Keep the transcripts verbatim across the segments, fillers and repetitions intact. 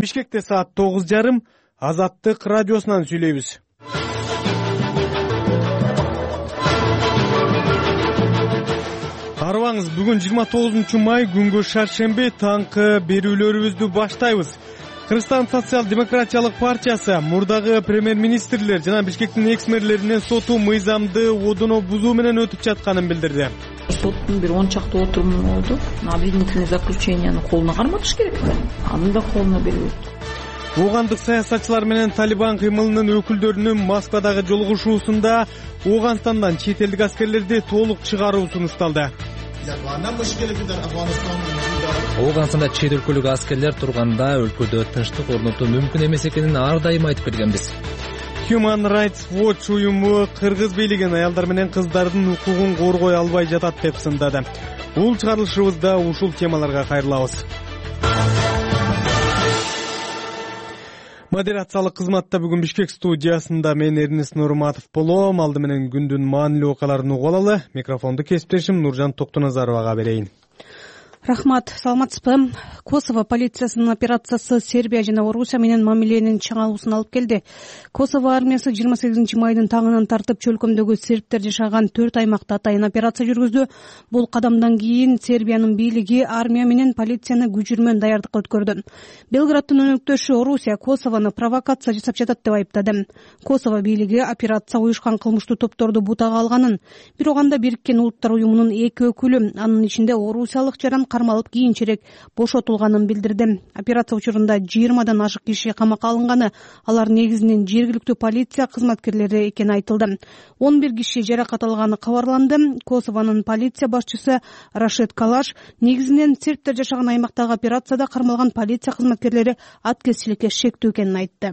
Бишкекте саат тогуз жарым Азаттык радиосунан сүйлөйбүз. Арыбаңыз, бүгүн жыйырма тогузунчу май күнгө шаршемби таңкы берүүлөрүбүздү баштайбыз. Кыргызстан социал-демократиялык партиясы мурдагы премьер-министрлер жана Бишкектин экс-мэрлеринин соту мыйзамды одоно бузуу менен өтүп жатканын билдирди. Соттун бир он чакты отуруму болду. Обвинительный заключенияны колуна карматыш керек. Аны да колуна бербейт. Оогандык саясатчылар менен Талибан кыймылынын өкүлдөрүнүн Москвадагы жолугушуусунда Ооганстандан чет элдик аскерлерди толук чыгаруу сунушталды. Ооганстанда чет өлкөлүк аскерлер турганда өлкөдө тынчтык орнотуу мүмкүн эмес экенин ар дайым айтып келгенбиз. Human Rights Watch уюму кыргыз бийлигин аялдар менен кыздардын укугун коргой албай жатат деп сындады. Бул чыгарылышыбызда ушул темаларга кайрылабыз. Модерациялык кызматта бүгүн Бишкек студиясында мен Эрнест Нурматов болом. Алды менен күндүн маанилүү окуяларын угуп алалы. Микрофонду кесиптешим Нуржан Токтоназаровага берейин. Рахмат, саламатсызбы? Косово полициясынын операциясы Сербия жана Орусия менен мамиленин чыңалуусун алып келди. Косово армиясы жыйырма сегизинчи майдын таңынан тартып чөлкөмдөгү сербтер жашаган төрт аймакта атайын операция жүргүздү. Бул кадамдан кийин Сербиянын бийлиги армия менен полицияны күчүрмөн даярдыкка өткөрдү. Белграддын өнөктөшү Орусия Косовону провокация жасап жатат деп айыптады. Косово бийлиги операция уюшкан кылмыштуу топторду бутага алганын, бирок анда Бириккен Улуттар уюмунун эки өкүлү, анын ичинде орусиялык жаран кармалып кийинчерээк бошотулганын билдирди. Операция учурунда жыйырмадан ашык киши камакка алынганы, алар негизинен жергиликтүү полиция кызматкерлери экени айтылды. он бир киши жаракат алганы кабарланды. Косовонун полиция башчысы Рашид Калаш негизинен сербтер жашаган аймактагы операцияда кармалган полиция кызматкерлери аткезчиликке шектүү экенин айтты.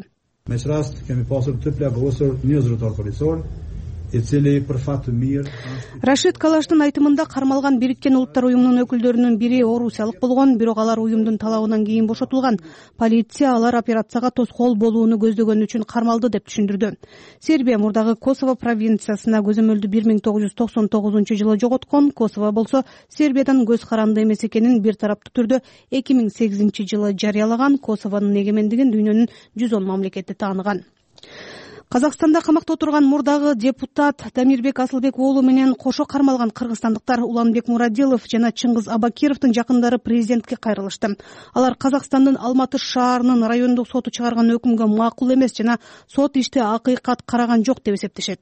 Рашид Калаштын айтымында кармалган Бириккен Улуттар уюмунун өкүлдөрүнүн бири орусиялык болгон, бирок алар уюмдун талабынан кийин бошотулган. Полиция алар операцияга тоскоол болууну көздөгөн үчүн кармалды деп түшүндүрдү. Сербия мурдагы Косово провинциясына көзөмөлдү бир миң тогуз жүз токсон тогузунчу жылы жоготкон. Косово болсо Сербиядан көз каранды эмес экенин бир тараптуу түрдө эки миң сегизинчи жылы жарыялаган. Косовонун эгемендигин дүйнөнүн жүз он мамлекети тааныган. Казакстанда камакта отурган мурдагы депутат Дамирбек Асылбек уулу менен кошо кармалган кыргызстандыктар Уланбек Мурадилов жана Чыңгыз Абакировдун жакындары президентке кайрылышты. Алар Казакстандын Алматы шаарынын райондук соту чыгарган өкүмгө макул эмес жана сот ишти акыйкат караган жок деп эсептешет.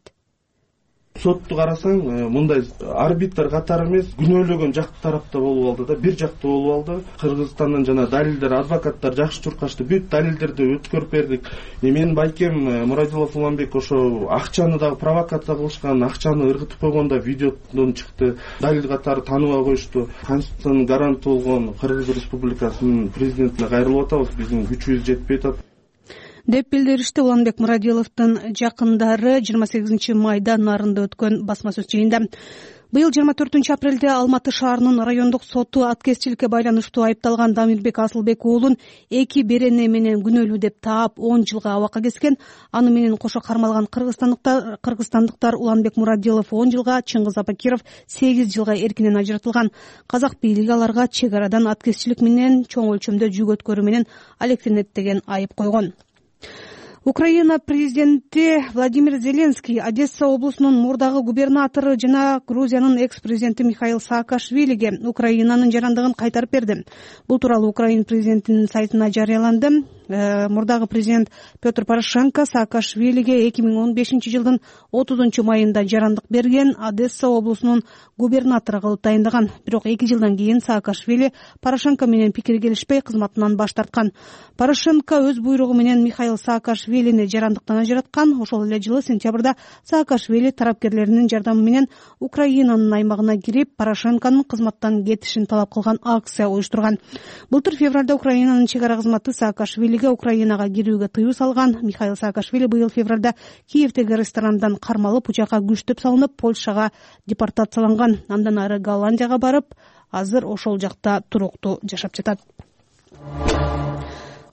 Сотту карасаң, мындай арбитр катары эмес, күнөөлөгөн жак тарапта болуп алды да, бир жактуу болуп алды. Кыргызстандан жана далилдер, адвокаттар жакшы чуркашты, бүт далилдерди өткөрүп бердик. Менин байкем Мурадилов Уланбек ошо акчаны дагы провокация кылышкан, акчаны ыргытып койгондо видеодон чыкты. Далил катары тааныбай коюшту. Конституциянын гаранты болгон Кыргыз Республикасынын президентине кайрылып атабыз, биздин күчүбүз жетпей атат деп билдиришти Уланбек Мурадиловдун жакындары жыйырма сегизинчи майда Нарында өткөн басма сөз жыйында. Быйыл жыйырма төртүнчү апрелде Алматы шаарынын райондук соту аткезчиликке байланыштуу айыпталган Дамирбек Асылбек уулун эки берене менен күнөөлүү деп таап он жылга абакка кескен. Аны менен кошо кармалган кыргызстандыктар кыргызстандыктар Уланбек Мурадилов он жылга, Чыңгыз Абакиров сегиз жылга эркинен ажыратылган. Казак бийлиги аларга чек арадан аткезчилик менен чоң өлчөмдө жүк өткөрүү менен алектенет деген айып койгон. Украина президенти Владимир Зеленский Одесса облусунун мурдагы губернатору жана Грузиянын экс-президенти Михаил Саакашвилиге Украинанын жарандыгын кайтарып берди. Бул тууралуу Украина президентинин сайтына жарыяланды. Мурдагы президент Петр Порошенко Саакашвилиге эки миң он бешинчи жылдын отузунчу майында жарандык берген, Одесса облусунун губернатору кылып тайындаган. Бирок эки жылдан кийин Саакашвили Порошенко менен пикири келишпей кызматынан баш тарткан. Порошенко өз буйругу менен Михаил Саакашвилини жарандыктан ажыраткан. Ошол эле жылы сентябрда Саакашвили тарапкерлеринин жардамы менен Украинанын аймагына кирип, Порошенконун кызматтан кетишин талап кылган акция уюштурган. Былтыр февралда Украинанын чек ара кызматы Саакашвили Украинага кирүүгө тыюу салган. Михаил Саакашвили быйыл февралда Киевдеги ресторандан кармалып, учакка күчтөп салынып, Польшага депортацияланган. Андан ары Голландияга барып, азыр ошол жакта туруктуу жашап жатат.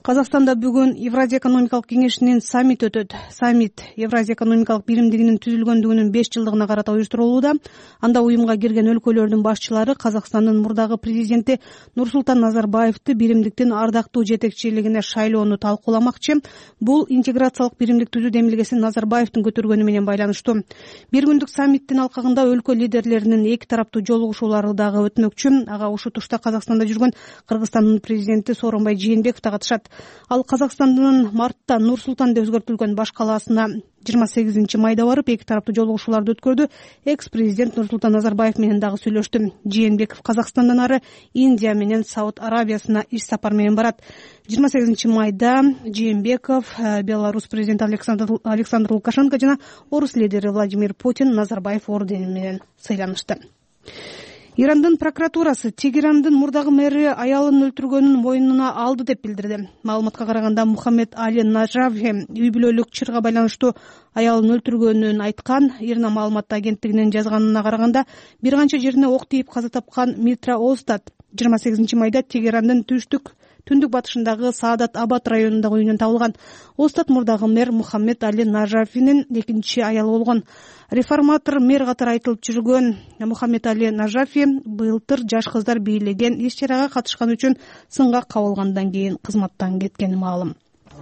Казакстанда бүгүн Евразия экономикалык кеңешинин саммити өтөт. Саммит Евразия экономикалык биримдигинин түзүлгөндүгүнүн беш жылдыгына карата уюштурулууда. Анда уюмга кирген өлкөлөрдүн башчылары Казакстандын мурдагы президенти Нурсултан Назарбаевди биримдиктин ардактуу жетекчилигине шайлоону талкууламакчы. Бул интеграциялык биримдик түзүү демилгесин Назарбаевдин көтөргөнү менен байланыштуу. Бир күндүк саммиттин алкагында өлкө лидерлеринин эки тараптуу жолугушуулары дагы өтмөкчү. Ага ушул тушта Казакстанда жүргөн Кыргызстандын президенти Сооронбай Жээнбеков да катышат. Ал Казакстандын мартта Нур-Султан деп өзгөртүлгөн баш калаасына жыйырма сегизинчи майда барып, эки тараптуу жолугушууларды өткөрдү. Экс-президент Нурсултан Назарбаев менен дагы сүйлөштү. Жээнбеков Казакстандан ары Индия менен Сауд Арабиясына иш сапар менен барат. жыйырма сегизинчи майда Жээнбеков Беларусь президенти Александр Александр Лукашенко жана орус лидери Владимир Путин Назарбаев ордени менен сыйланышты. Ирандын прокуратурасы Тегерандын мурдагы мэри аялын өлтүргөнүн мойнуна алды деп билдирди. Маалыматка караганда Мухаммед Али Нажафи үй бүлөлүк чырга байланыштуу аялын өлтүргөнүн айткан. Ирна маалымат агенттигинин жазганына караганда бир канча жерине ок тийип каза тапкан Митра Остад жыйырма сегизинчи майда Тегерандын түштүк түндүк батышындагы Саадат Абад районундагы үйүнөн табылган. Остад мурдагы мэр Мухаммед Али Нажафинин экинчи аялы болгон. Реформатор мэр катары айтылып жүргөн Мухаммед Али Нажафи былтыр жаш кыздар бийлеген иш чарага катышкан үчүн сынга кабылгандан кийин кызматтан кеткени маалым.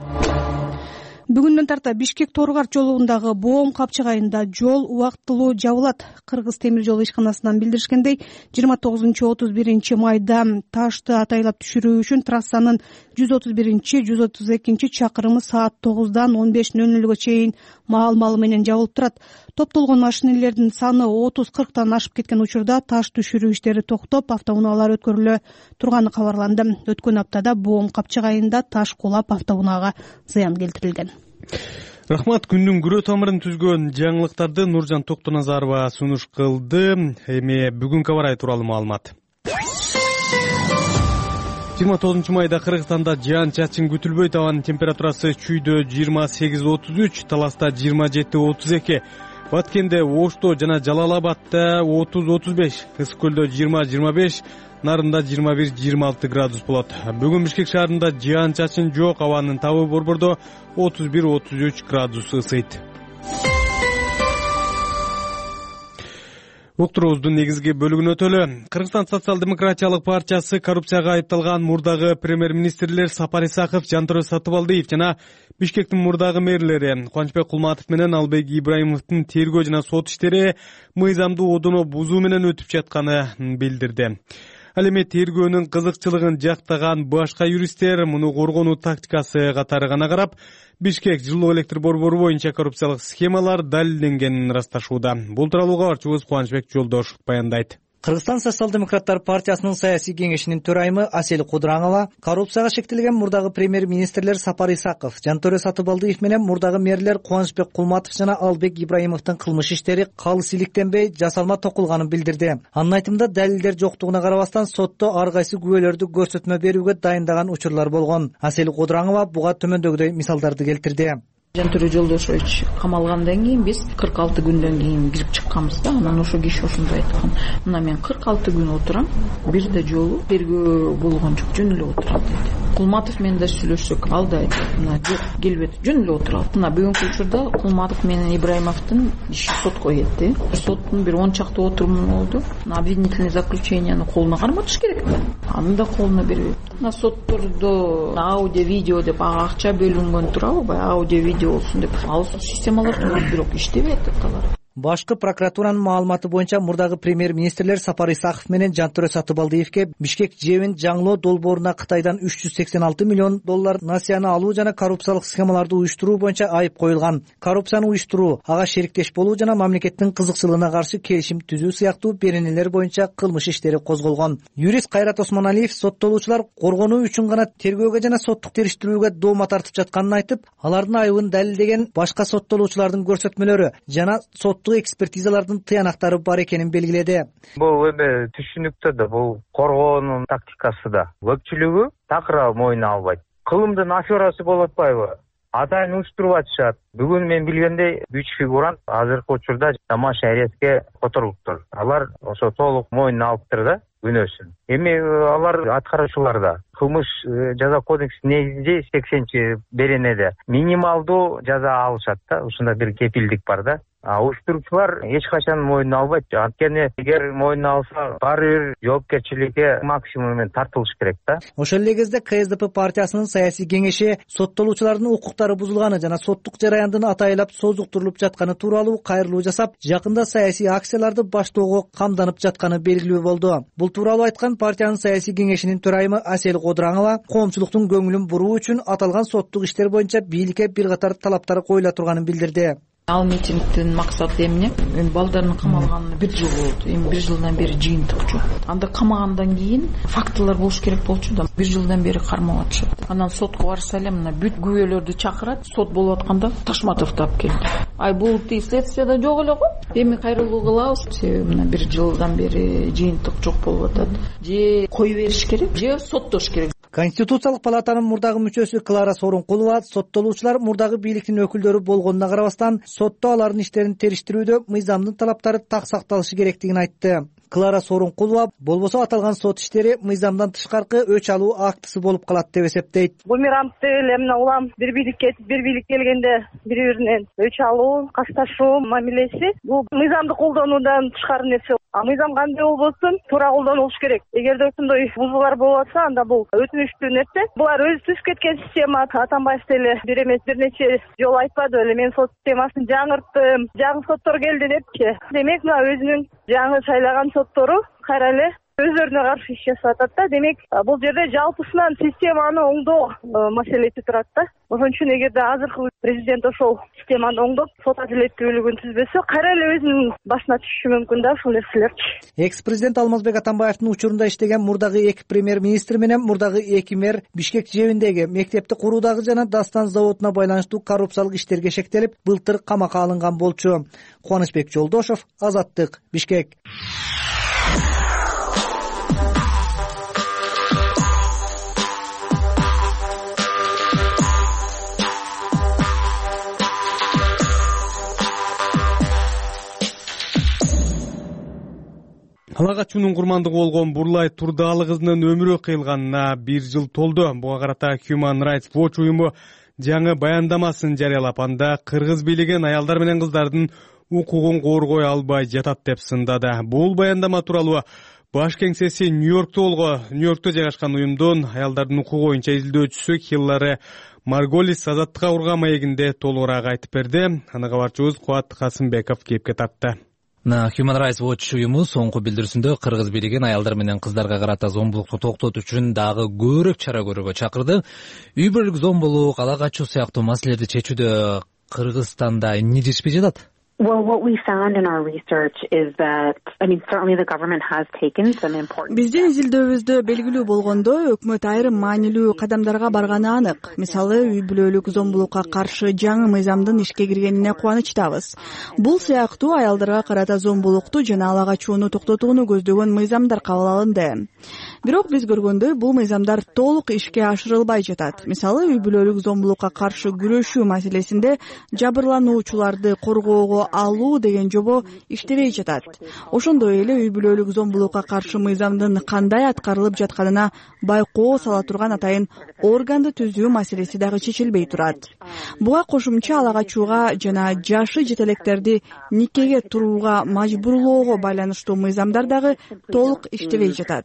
Бүгүндөн тарта Бишкек Торгарт жолундагы Боом капчыгайында жол убактылуу жабылат. Кыргыз темир жол ишканасынан билдиришкендей, жыйырма тогузунчу отуз биринчи майда ташты атайлап түшүрүү үчүн трассанын жүз отуз биринчи жүз отуз экинчи чакырымы саат тогуздан он беш нөл нөлгө чейин маал-маалы менен жабылып турат. Топтолгон машинелердин саны отуз кырктан ашып кеткен учурда таш түшүрүү иштери токтоп, автоунаалар өткөрүлө турганы кабарланды. Өткөн аптада Боом капчыгайында таш кулап автоунаага зыян келтирилген. Рахмат. Күндүн күрөө тамырын түзгөн жаңылыктарды Нуржан Токтоназарова сунуш кылды. Эми бүгүнкү аба ырайы тууралуу маалымат. жыйырма тогузунчу майда Кыргызстанда жаан чачын күтүлбөйт. Абанын температурасы чүйдө жыйырма сегиз отуз үч, Таласта жыйырма жети отуз эки, Баткенде, Ошто жана Жалал Абадта отуз отуз беш, Ысык көлдө жыйырма жыйырма беш, Нарында жыйырма бир жыйырма алты градус болот. Бүгүн Бишкек шаарында жаан чачын жок, абанын табы Борбордо отуз бир отуз үч градус ысыйт. Уктуруубуздун негизги бөлүгүнө өтөлү. Кыргызстан социал-демократиялык партиясы коррупцияга айыпталган мурдагы премьер-министрлер Сапар Исаков, Жантөрө Сатыбалдиев жана Бишкектин мурдагы мэрлери Кубанычбек Кулматов менен Албек Ибраимовдун тергөө жана сот иштери мыйзамдуу одоно бузуу менен өтүп жатканын билдирди. Ал эми тергөөнүн кызыкчылыгын жактаган башка юристтер муну коргонуу тактикасы катары гана карап, Бишкек жылуу электр борбору боюнча коррупциялык схемалар далилденгенин ырасташууда. Бул тууралуу кабарчыбыз Кубанычбек Жолдошов баяндайт. Кыргызстан социал-демократтар партиясынын саясий кеңешинин төрайымы Асель Кудураңова коррупцияга шектелген мурдагы премьер-министрлер Сапар Исаков, Жантөрө Сатыбалдиев менен мурдагы мэрлер Кубанычбек Кулматов жана Албек Ибраимовдун кылмыш иштери калыс иликтенбей, жасалма токулганын билдирди. Анын айтымында далилдер жоктугуна карабастан сотто ар кайсы күбөлөрдү көрсөтмө берүүгө дайындаган учурлар болгон. Асель Кудураңова буга төмөндөгүдөй мисалдарды келтирди. Жантөрө Жолдошович камалгандан кийин биз кырк алты күндөн кийин кирип чыкканбыз да. Анан ошо киши ошондой айткан. Мына мен кырк алты күн отурам, бир да жолу тергөө болгон жок, жөн эле отурам деди. Кулматов менен да сүйлөшсөк, ал да айтты, мына жок, келбейт, жөн эле отурат. Мына бүгүнкү учурда Кулматов менен Ибраимовдун иши сотко кетти. Соттун бир он чакты отуруму болду. Обвинительный заключенияны колуна карматыш керек да. Аны да колуна бербейт. Мына соттордо аудио, видео деп акча бөлүнгөн турабы, аудио, видео болсун деп. Ал системалар турат, бирок иштебейт алар. Башкы прокуратуранын маалыматы боюнча мурдагы премьер-министрлер Сапар Исаков менен Жантөрө Сатыбалдиевке Бишкек жебин жаңылоо долбооруна Кытайдан үч жүз сексен алты миллион доллар насыяны алуу жана коррупциялык схемаларды уюштуруу боюнча айып коюлган. Коррупцияны уюштуруу, ага шериктеш болуу жана мамлекеттин кызыкчылыгына каршы келишим түзүү сыяктуу беренелер боюнча кылмыш иштери козголгон. Юрист Кайрат Осмоналиев соттолуучулар коргонуу үчүн гана тергөөгө жана соттук териштирүүгө доoma тартып жатканын айтып, алардын айыбын далилдеген башка соттолуучулардын көрсөтмөлөрү жана сот экспертизалардын тыянактары бар экенин белгиледи. Бул эми түшүнүктүү да, бул коргоонун тактикасы да. Көпчүлүгү такыра мойнуна албайт. Кылымдын аферасы болуп атпайбы? Атайын уюштуруп атышат. Бүгүн мен билгендей үч фигурант азыркы учурда Тамаш Айреске которулуптур. Алар ошо толук мойнуна алыптыр да. күнөөсүн. Эми алар аткаруучулар да кылмыш жаза кодексинин негизинде сексенинчи беренеде минималдуу жаза алышат да, ушундай бир кепилдик бар да. А уюштуруучулар эч качан мойнуна албайт. Анткени эгер мойнуна алса, баары бир жоопкерчиликке максимум менен тартылыш керек да. Ошол эле кезде ка эс дэ пэ партиясынын саясий кеңеши соттолуучулардын укуктары бузулганы жана соттук жараяндын атайлап созуктурулуп жатканы тууралуу кайрылуу жасап, жакында саясий акцияларды баштоого камданып жатканы белгилүү болду. Бул тууралуу айткан партиянын саясий кеңешинин төрайымы Асель Кодураңова коомчулуктун көңүлүн буруу үчүн аталган соттук иштер боюнча бийликке бир катар талаптар коюла турганын билдирди. Ал митингдин максаты эмне? Эми балдардын камалганына бир жыл болду. Эми бир жылдан бери жыйынтык жок. Анда камагандан кийин фактылар болуш керек болчу да. Бир жылдан бери кармап атышат. Анан сотко барса эле мына бүт күбөлөрдү чакырат, сот болуп атканда Ташматовду алып келди. Ай бул тиги следствияда жок эле го. Эми кайрылуу кылабыз. Себеби мына бир жылдан бери жыйынтык жок болуп атат. Же кое бериш керек, же соттош керек. Конституциялык палатанын мурдагы мүчөсү Клара Сооронкулова соттолуучулар мурдагы бийликтин өкүлдөрү болгонуна карабастан сотто алардын иштерин териштирүүдө мыйзамдын талаптары так сакталышы керектигин айтты. Клара Сооронкулова болбосо аталган сот иштери мыйзамдан тышкаркы өч алуу актысы болуп калат деп эсептейт. Бумерангды эле мына улам бир бийлик кетип, бир бийлик келгенде бири биринен өч алуу, касташуу мамилеси бул мыйзамды колдонуудан тышкары нерсе. А мыйзам кандай болбосун, туура колдонулуш керек. Эгерде ошондой бузуулар болуп атса, анда бул өтүнүчтүү нерсе. Булар өзү түзүп кеткен система. Атамбаев деле бир эмес бир нече жолу айтпады беле, мен сот системасын жаңырттым, жаңы соттор келди депчи. Демек мына өзүнүн жаңы шайлаган соттору кайра эле өздөрүнө каршы иш жасап атат да. Демек бул жерде жалпысынан системаны оңдоо маселеси турат да. Ошон үчүн эгерде азыркы президент ошол системаны оңдоп, сот адилеттүүлүгүн түзбөсө, кайра эле өзүнүн башына түшүшү мүмкүн да ушул нерселерчи. Экс-президент Алмазбек Атамбаевдин учурунда иштеген мурдагы эки премьер-министр менен мурдагы эки мэр Бишкек жэбиндеги мектепти куруудагы жана Дастан заводуна байланыштуу коррупциялык иштерге шектелип, былтыр камакка алынган болчу. Кубанычбек Жолдошов, Азаттык, Бишкек. Ала качуунун курмандыгы болгон Бурлай Турдаалы кызынын өмүрү кыйылганына бир жыл толду. Буга карата Human Rights Watch уюму жаңы баяндамасын жарыялап, анда кыргыз бийлиген аялдар менен кыздардын укугун коргой албай жатат деп сындады. Бул баяндама тууралуу баш кеңсеси Нью-Йоркто болгон, Нью-Йоркто жайгашкан уюмдун аялдардын укугу боюнча изилдөөчүсү Хиллари Марголис Азаттыкка урган маегинде толугураак айтып берди. Аны кабарчыбыз Кубат Касымбеков кепке тартты. Human Rights Watch уюму соңку билдирүүсүндө кыргыз бийлиген аялдар менен кыздарга карата зомбулукту токтотуу үчүн дагы көбүрөөк чара көрүүгө чакырды. Үй бүлөлүк зомбулук, ала качуу сыяктуу маселелерди чечүүдө Кыргызстанда эмне жетишпей жатат? Well, what we found in our research is that, I mean, certainly the government has taken some important. Биздин изилдөөбүздө белгилүү болгондой, өкмөт айрым маанилүү кадамдарга барганы анык. Мисалы, үй бүлөлүк зомбулукка каршы жаңы мыйзамдын ишке киргенине кубанычтабыз. Бул сыяктуу аялдарга карата зомбулукту жана ала качууну токтотууну көздөгөн мыйзамдар кабыл алынды. Бирок биз көргөндөй, бул мыйзамдар толук ишке ашырылбай жатат. Мисалы, үй бүлөлүк зомбулукка каршы күрөшүү маселесинде жабырлануучуларды коргоого алуу деген жобо иштебей жатат. Ошондой эле үй бүлөлүк зомбулукка каршы мыйзамдын кандай аткарылып жатканына байкоо сала турган атайын органды түзүү маселеси дагы чечилбей турат. Буга кошумча ала качууга жана жашы жетелектерди никеге турууга мажбурлоого байланыштуу мыйзамдар дагы толук иштебей жатат.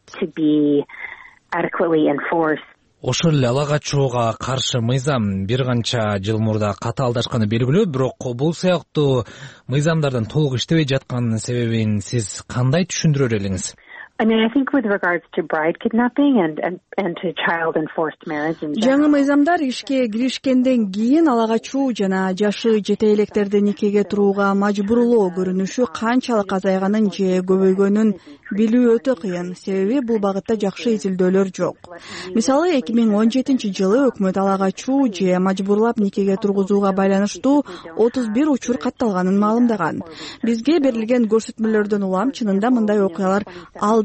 Ошол эле ала качууга каршы мыйзам бир канча жыл мурда катаалдашканы белгилүү, бирок бул сыяктуу мыйзамдардын толук иштебей жатканынын себебин сиз кандай түшүндүрөр элеңиз? I mean, I think with regards to bride kidnapping and and and to child enforced marriage in жаңы мыйзамдар ишке киришкенден кийин ала качуу жана жашы жете электерди никеге турууга мажбурлоо көрүнүшү канчалык азайганын же көбөйгөнүн билүү өтө кыйын. Себеби бул багытта жакшы изилдөөлөр жок. Мисалы, эки миң он жетинчи жылы өкмөт ала качуу же мажбурлап никеге тургузууга байланыштуу отуз бир учур катталганын маалымдаган. Бизге берилген көрсөтмөлөрдөн улам чынында мындай окуялар алда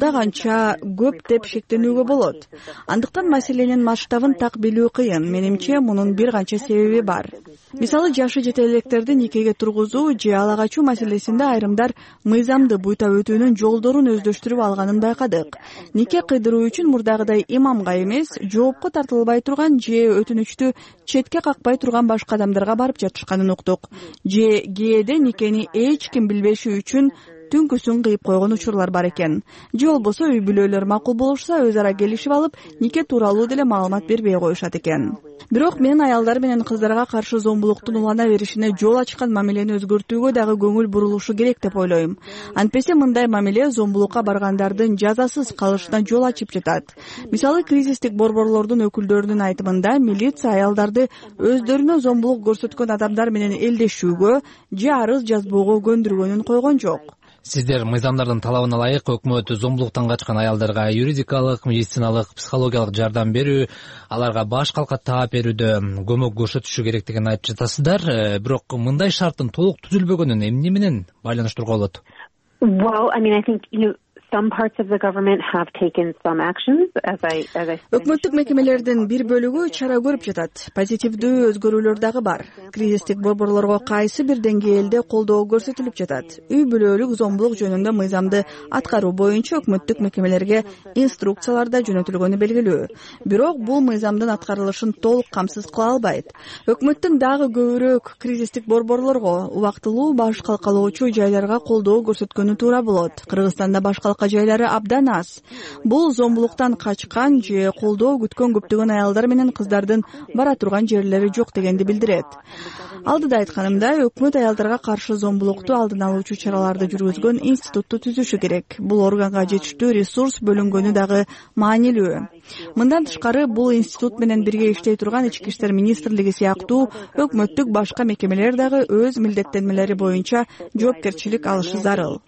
учурда канча көп деп шектенүүгө болот. Андыктан маселенин масштабын так билүү кыйын. Менимче мунун бир канча себеби бар. Мисалы, жашы жете электерди никеге тургузуу же ала качуу маселесинде айрымдар мыйзамды буйта өтүүнүн жолдорун өздөштүрүп алганын байкадык. Нике кыйдыруу үчүн мурдагыдай имамга эмес, жоопко тартылбай турган же өтүнүчтү четке какпай турган башка адамдарга барып жатышканын уктук. Же кээде никени эч ким билбеши үчүн түнкүсүн кыйып койгон учурлар бар экен. Же болбосо үй бүлөлөр макул болушса, өз ара келишип алып, нике тууралуу деле маалымат бербей коюшат экен. Бирок мен аялдар менен кыздарга каршы зомбулуктун улана беришине жол ачкан мамилени өзгөртүүгө дагы көңүл бурулушу керек деп ойлойм. Антпесе мындай мамиле зомбулукка баргандардын жазасыз калышына жол ачып жатат. Мисалы, кризистик борборлордун өкүлдөрүнүн айтымында, милиция аялдарды өздөрүнө зомбулук көрсөткөн адамдар менен элдешүүгө же арыз жазбоого көндүргөнүн койгон жок. Сиздер мыйзамдардын талабына ылайык өкмөт зомбулуктан качкан аялдарга юридикалык, медициналык, психологиялык жардам берүү, аларга баш калка таап берүүдө көмөк көрсөтүшү керектигин айтып жатасыздар. Бирок мындай шарттын толук түзүлбөгөнүн эмне менен байланыштырууга болот? Well, I mean, I think, you know, some parts of the government have taken some actions, as I, as I... Өкмөттүк мекемелердин бир бөлүгү чара көрүп жатат. Позитивдүү өзгөрүүлөр дагы бар. Кризистик борборлорго кайсы бир деңгээлде колдоо көрсөтүлүп жатат. Үй бүлөлүк зомбулук жөнүндө мыйзамды аткаруу боюнча өкмөттүк мекемелерге инструкциялар да жөнөтүлгөнү белгилүү. Бирок бул мыйзамдын аткарылышын толук камсыз кыла албайт. Өкмөттүн дагы көбүрөөк кризистик борборлорго, убактылуу баш калкалоочу жайларга колдоо көрсөткөнү туура болот. Кыргызстанда баш жайлары абдан аз. Бул зомбулуктан качкан же колдоо күткөн көптөгөн аялдар менен кыздардын бара турган жерлери жок дегенди билдирет. Алдыда айтканымдай, өкмөт аялдарга каршы зомбулукту алдын алуучу чараларды жүргүзгөн институтту түзүшү керек. Бул органга жетиштүү ресурс бөлүнгөнү дагы маанилүү. Мындан тышкары, бул институт менен бирге иштей турган Ички иштер министрлиги сыяктуу өкмөттүк башка мекемелер дагы өз милдеттенмелери боюнча жоопкерчилик алышы зарыл.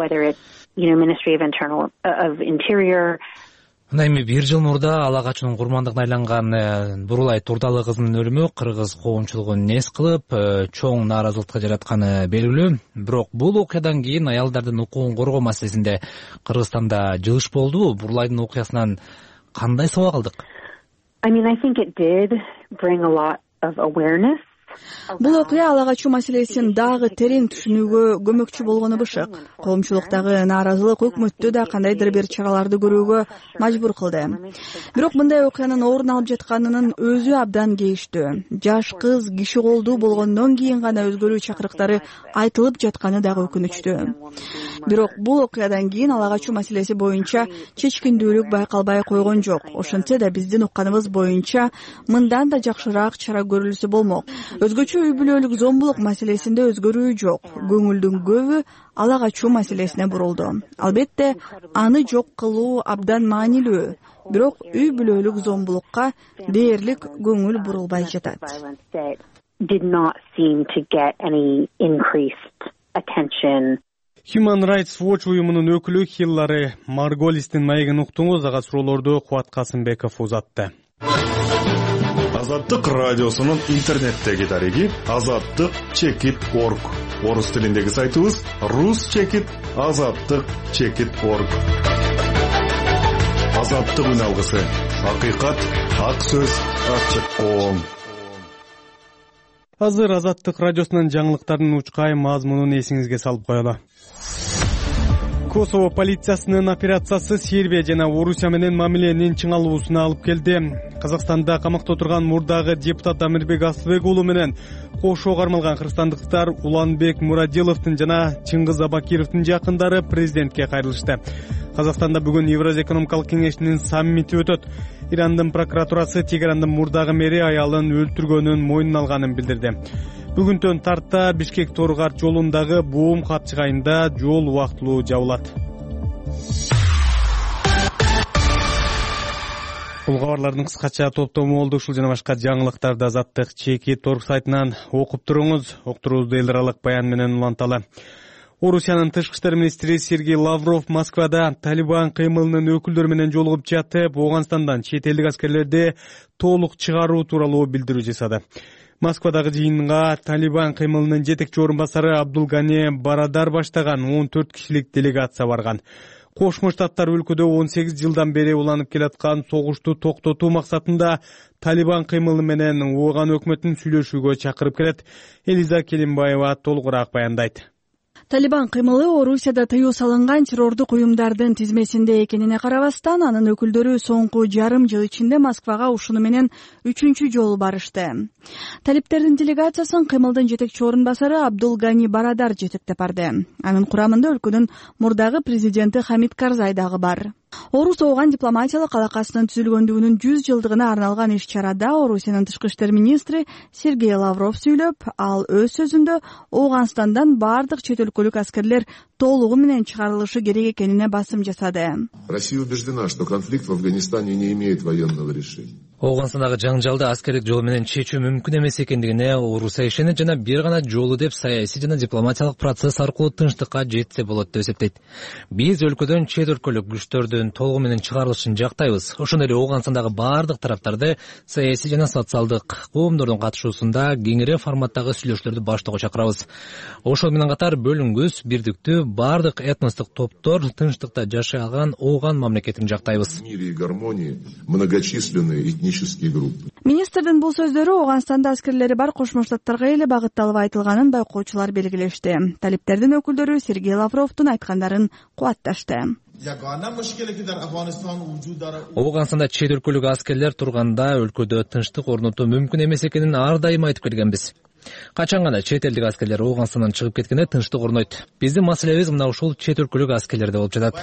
You know, Ministry of Internal of Interior. Эми бир жыл мурда ала качуунун курмандыгына айланган Бурулай Турдалы кызынын өлүмү кыргыз коомчулугун нес кылып, чоң нааразылыкка жаратканы белгилүү. Бирок бул окуядан кийин аялдардын укугун коргоо маселесинде Кыргызстанда жылыш болду. Бурулайдын окуясынан кандай сабак алдык? I mean, I think it did bring a lot of awareness. Бул окуя ала качуу маселесин дагы терең түшүнүүгө көмөкчү болгону бышык. Коомчулуктагы нааразылык өкмөттү да кандайдыр бир чараларды көрүүгө мажбур кылды. Бирок мындай окуянын орун алып жатканынын өзү абдан кейиштүү. Жаш кыз киши колдуу болгондон кийин гана өзгөрүү чакырыктары айтылып жатканы дагы өкүнүчтүү. Бирок бул окуядан кийин ала качуу маселеси боюнча чечкиндүүлүк байкалбай койгон жок. Ошентсе да биздин укканыбыз боюнча мындан да жакшыраак чара көрүлсө болмок. Өзгөчө үй бүлөлүк зомбулук маселесинде өзгөрүү жок. Көңүлдүн көбү ала качуу маселесине бурулду. Албетте, аны жок кылуу абдан маанилүү. Бирок үй бүлөлүк зомбулукка дээрлик көңүл бурулбай жатат. Human Rights Watch уюмунун өкүлү Хиллари Марголистин маегин уктуңуз, ага суроолорду Кубат Касымбеков узатты. Азаттык радиосунун интернеттеги дареги азаттык чекит точка орг. Орус тилиндеги сайтыбыз рус чекит азаттык чекит точка орг. Азаттык үн алгысы. Акыйкат, ак сөз, ачык коом. Азыр Азаттык радиосунун жаңылыктарынын учкай мазмунун эсиңизге салып коелу. Косово полициясынын операциясы Сербия жана Орусия менен мамиленин чыңалуусуна алып келди. Казакстанда камакта отурган мурдагы депутат Амирбек Асылбек уулу менен кошо кармалган кыргызстандыктар Уланбек Мурадиловдун жана Чыңгыз Абакировдун жакындары президентке кайрылышты. Казакстанда бүгүн Евразия экономикалык кеңешинин саммити өтөт. Ирандын прокуратурасы Тегерандын мурдагы мэри аялын өлтүргөнүн мойнуна алганын билдирди. Бүгүнтөн тарта Бишкек Торгар жолундагы буум капчыгайында жол убактылуу жабылат. Бул кабарлардын кыскача топтому болду. Ушул жана башка жаңылыктарды Азаттык чекит точка орг сайтынан окуп туруңуз. Октурубузду эл аралык баян менен уланталы. Орусиянын тышкы иштер министри Сергей Лавров Москвада Талибан кыймылынын өкүлдөрү менен жолугуп жатып, Ооганстандан чет элдик аскерлерди толук чыгаруу тууралуу билдирүү жасады. Москвадагы жыйынга Талибан кыймылынын жетекчи орун басары Абдулгане Барадар баштаган он төрт кишилик делегация барган. Кошмо Штаттар өлкөдө он сегиз жылдан бери уланып келаткан согушту токтотуу максатында Талибан кыймылы менен Ооган өкмөтүн сүйлөшүүгө чакырып келет. Элиза Келимбаева толугураак баяндайт. Талибан кыймылы Орусияда тыюу салынган террордук уюмдардын тизмесинде экенине карабастан, анын өкүлдөрү соңку жарым жыл ичинде Москвага ушуну менен үчүнчү жолу барышты. Талиптердин делегациясын кыймылдын жетекчи орун басары Абдул Гани Барадар жетектеп барды. Анын курамында өлкөнүн мурдагы президенти Хамид Карзай дагы бар. Орус Ооган дипломатиялык алакасынын түзүлгөндүгүнүн жүз жылдыгына арналган иш-чарада Орусиянын тышкы иштер министри Сергей Лавров сүйлөп, ал өз сөзүндө Ооганстандан бардык чет өлкөлүк аскерлер толугу менен чыгарылышы керек экенине басым жасады. Россия убеждена, что конфликт в Афганистане не имеет военного решения. Оогандагы жаңжалды аскердик жол менен чечүү мүмкүн эмес экендигине Орусия ишенет жана бир гана жолу деп саясий жана дипломатиялык процесс аркылуу тынчтыкка жетсе болот деп эсептейт. Биз өлкөдөн чет өлкөлүк күчтөрдүн толугу менен чыгарылышын жактайбыз. Ошондой эле Оогандагы бардык тараптарды саясий жана социалдык коомдордун катышуусунда кеңири форматтагы сүйлөшүүлөрдү баштоого чакырабыз. Ошол менен катар бөлүнгүс, бирдиктүү бардык этностук топтор тынчтыкта жашай алган Ооган мамлекетин жактайбыз. В мире и гармонии многочисленные Министрдин бул сөздөрү Ооганстанда аскерлери бар Кошмо Штаттарга эле багытталып айтылганын байкоочулар белгилешти. Талиптердин өкүлдөрү Сергей Лавровдун айткандарын кубатташты. Ооганданда чет өлкөлүк аскерлер турганда өлкөдө тынчтык орнотуу мүмкүн эмес экенин ар дайым айтып келгенбиз. Качан гана чет элдик аскерлер Ооганстандан чыгып кеткенде тынчтык орнойт. Биздин маселебиз мына ушул чет өлкөлүк аскерлерде болуп жатат.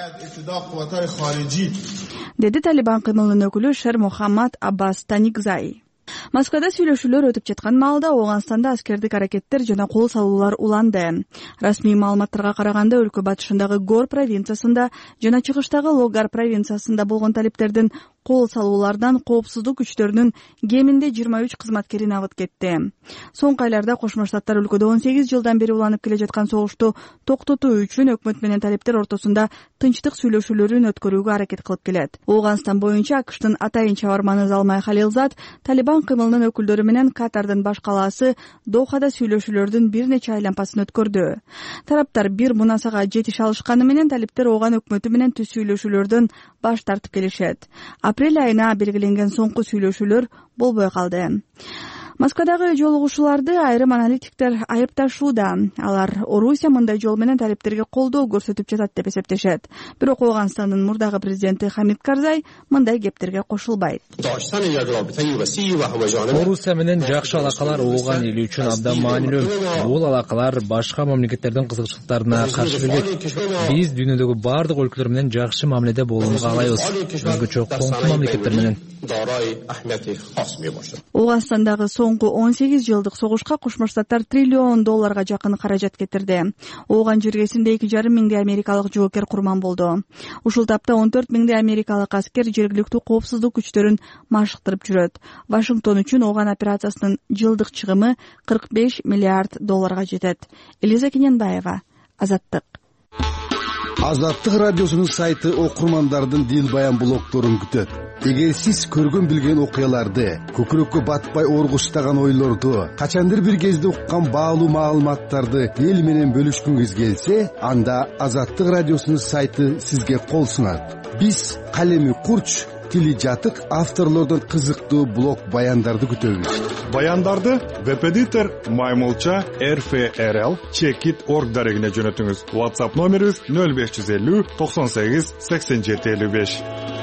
Деди Талибан кыймылынын өкүлү Шер Мухаммад Аббас Таникзай. Москвада сүйлөшүүлөр өтүп жаткан маалда Ооганстанда аскердик аракеттер жана кол салуулар уланды. Расмий маалыматтарга караганда өлкө батышындагы Гор провинциясында жана чыгыштагы Логар провинциясында болгон талиптердин кол салуулардан коопсуздук күчтөрүнүн кеминде жыйырма үч кызматкери набыт кетти. Соңку айларда Кошмо Штаттар өлкөдө он сегиз жылдан бери уланып келе жаткан согушту токтотуу үчүн өкмөт менен талиптер ортосунда тынчтык сүйлөшүүлөрүн өткөрүүгө аракет кылып келет. Ооганстан боюнча АКШтын атайын чабарманы Залмай Халилзад Талибан кыймылынын өкүлдөрү менен Катардын баш калаасы Дохада сүйлөшүүлөрдүн бир нече айлампасын өткөрдү. Тараптар бир мунасага жетише алышканы менен талиптер Ооган өкмөтү менен түз сүйлөшүүлөрдөн баш тартып келишет. Апрель айына белгиленген соңку сүйлөшүүлөр болбой калды. Москвадагы жолугушууларды айрым аналитиктер айыпташууда. Алар Орусия мындай жол менен талиптерге колдоо көрсөтүп жатат деп эсептешет. Бирок Ооганстандын мурдагы президенти Хамид Карзай мындай кептерге кошулбайт. Орусия менен жакшы алакалар Ооган эли үчүн абдан маанилүү. Бул алакалар башка мамлекеттердин кызыкчылыктарына каршы келбейт. Биз дүйнөдөгү бардык өлкөлөр менен жакшы мамиледе болууну каалайбыз. Өзгөчө коңшу мамлекеттер менен. Ооганстандагы соңку он сегиз жылдык согушка Кошмо Штаттар триллион долларга жакын каражат кетирди. Ооган жергесинде эки жарым миңдей америкалык жоокер курман болду. Ушул тапта он төрт миңдей америкалык аскер жергиликтүү коопсуздук күчтөрүн машыктырып жүрөт. Вашингтон үчүн Ооган операциясынын жылдык чыгымы кырк беш миллиард долларга жетет. Элиза Кененбаева, Азаттык. Азаттык радиосунун сайты окурмандардын дил баян блогторун күтөт. Эгер сиз көргөн билген окуяларды, көкүрөккө батпай оргустаган ойлорду, качандыр бир кезде уккан баалуу маалыматтарды эл менен бөлүшкүңүз келсе, анда Азаттык радиосунун сайты сизге кол сунат. Биз калеми курч, тили жатык авторлордон кызыктуу блог баяндарды күтөбүз. Баяндарды веб-эдитор маймылча эр эф эр эл чекит точка орг дарегине жөнөтүңүз. WhatsApp номерибиз нөл беш жүз элүү токсон сегиз сексен жети элүү беш.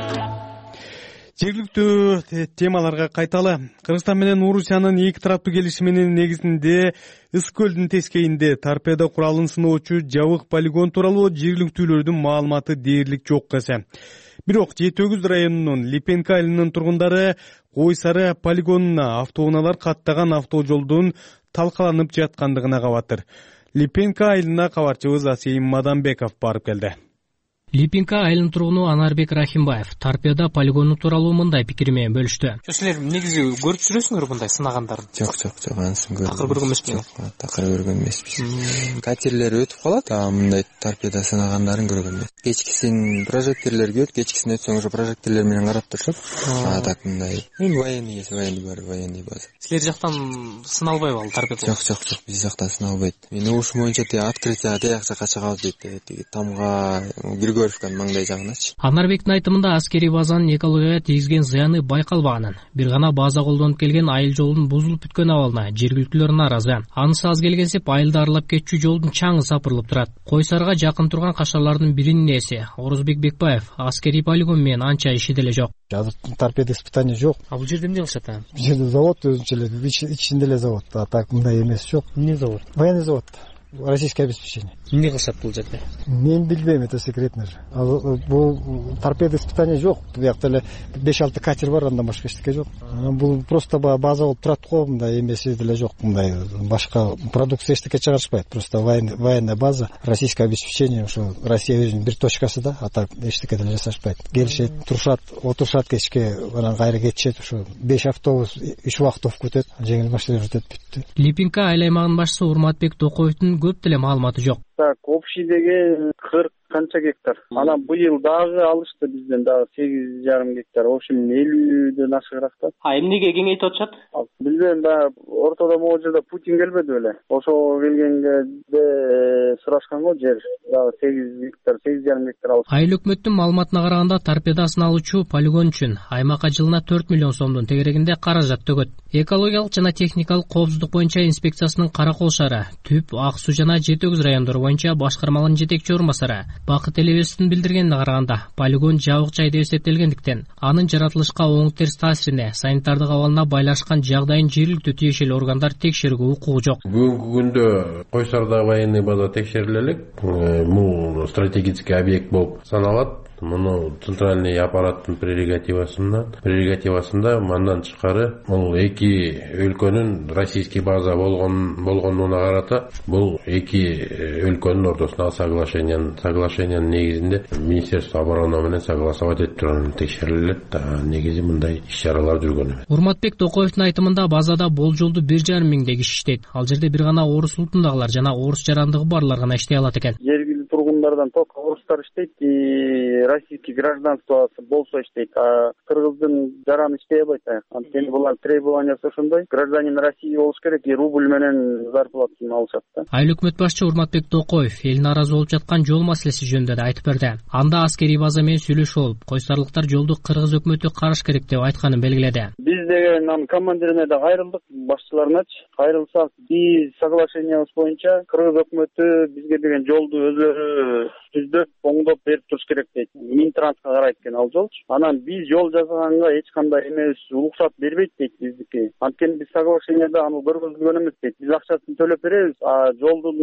Жергиликтүү темаларга кайталы. Кыргызстан менен Орусиянын эки тараптуу келишиминин негизинде Ыс көлдүн тескейинде торпедо куралын сыноочу жабык полигон тууралуу жергиликтүүлөрдүн маалыматы дээрлик жок эсе. Бирок жети өгүз районунун Липенка айылынын тургундары Кой Сары полигонуна автоунаалар каттаган автожолдун талкаланып жаткандыгына кабаттыр. Липенка айылына кабарчыбыз Асейим Маданбеков барып келди. Липенка айылынын тургуну Анарбек Рахимбаев торпедо полигону тууралуу мындай пикир менен бөлүштү. Силер негизи көрүп жүрөсүңөр мындай сынагандарды? Жок, жок, жок, анысын көргөн. Такыр көргөн эмеспиз. Такыр көргөн эмеспиз. Катерлер өтүп калат, а мындай торпедо сынагандарын көргөн эмес. Кечкисин прожектерлерге өтүп, кечкисин өтсөң уже прожектерлер менен карап турушат. А так мындай. Эми военный эс, военный бар, военный база. Силер жактан сыналбайбы ал торпедо? Жок, жок, жок, биз жактан сыналбайт. Мен ушул боюнча те открытие тияк жака чыгабыз дейт, тиги тамга бирге Егоровканын маңдай жагыначы. Анарбектин айтымында аскерий базанын экологияга тийгизген зыяны байкалбаганын, бир гана база колдонуп келген айыл жолунун бузулуп бүткөн абалына жергиликтүүлөр наразы. Анысы аз келгенсип айылды аралап кетчү жолдун чаңы сапырылып турат. Койсарга жакын турган кашарлардын биринин ээси Орозбек Бекбаев аскерий полигон менен анча иши деле жок. Азыр торпеда испытание жок. А бул жерде эмне кылышат? Бул жерде завод өзүнчө эле ичинде эле завод. А так мындай эмес жок. Эмне завод? Военный завод. Российское обеспечение. Эмне кылышат бул жерде? Мен билбейм, это секретный же. Бул торпеда испытание жок. Буякта эле беш алты катер бар, андан башка эчтеке жок. Бул просто база болуп турат го, мындай эмеси деле жок. Мындай башка продукция эчтеке чыгарышпайт. Просто военная база, российское обеспечение, ошо Россия өзүнүн бир точкасы да, а так эчтеке деле жасашпайт. Келишет, турушат, отурушат кечке, анан кайра кетишет, ошо беш автобус, үч убактов күтөт, жеңил машиналар өтөт, бүттү. Липинка айыл аймагынын башчысы Урматбек Токоевдун көп деле маалыматы жок. Так, общий деген кырк канча гектар. Анан быйыл дагы алышты бизден дагы сегиз жарым гектар. В общем, элүүдөн ашыгыраак да. А эмнеге кеңейтип атышат? Билбейм, да ортодо могу жерде Путин келбеди беле. Ошого келгенде сурашкан го жер. Дагы сегиз гектар, сегиз жарым гектар алышты. Айыл өкмөттүн маалыматына караганда торпедасын алуучу полигон үчүн аймакка жылына төрт миллион сомдун тегерегинде каражат төгөт. Экологиялык жана техникалык коопсуздук боюнча инспекциясынын Каракол шаары, Түп, Ак Суу жана Жети Өгүз райондору боюнча башкармалык жетекчи орун басары Бакыт Элебестин билдиргенине караганда, полигон жабык жай деп эсептелгендиктен, анын жаратылышка оң терс таасирине, санитардык абалына байлашкан жагдайын жергиликтүү тиешелүү органдар текшергө укугу жок. Бүгүнкү күндө Койсарда военный база текшериле элек. Бул стратегический объект болуп саналат. Муну центральный аппараттын прерогативасында, прерогативасында мандан тышкары бул эки өлкөнүн российский база болгон болгонуна карата бул эки өлкөнүн ортосундагы соглашениянын соглашениянын негизинде Министерство обороны менен согласовать этип турган текшерилет. Негизи мындай иш-чаралар жүргөн. Урматбек Токоевдун айтымында базада болжолду бир жарым миңдей киши иштейт. Ал жерде бир гана орус улутундагылар жана орус жарандыгы барлар гана иштей алат экен. Жергиликтүү тургундардан только орустар иштейт, российский гражданствосы болсо иштейт, а кыргыздын жараны иштей албайт. Анткени булар требованиясы ошондой. Гражданин России болуш керек, и рубль менен зарплатасын алышат да. Айыл өкмөт башчы Урматбек Токоев эл наразы болуп жаткан жол маселеси жөнүндө да айтып берди. Анда аскерий база менен сүйлөшүп алып, койсарлыктар жолду кыргыз өкмөтү караш керек деп айтканын белгиледи. Биз деген анын командирине да кайрылдык, башчыларыначы кайрылсак, биз соглашениябыз боюнча кыргыз өкмөтү бизге деген жолду өзүлөрү түздүп, оңдоп берип туруш керек дейт. Минтранска карайт экен ал жолчу. Анан биз жол жасаганга эч кандай эмес уруксат бербейт дейт биздики. Анткени биз соглашенияда аны көргөзүлгөн эмес дейт. Биз акчасын төлөп беребиз, а жолдун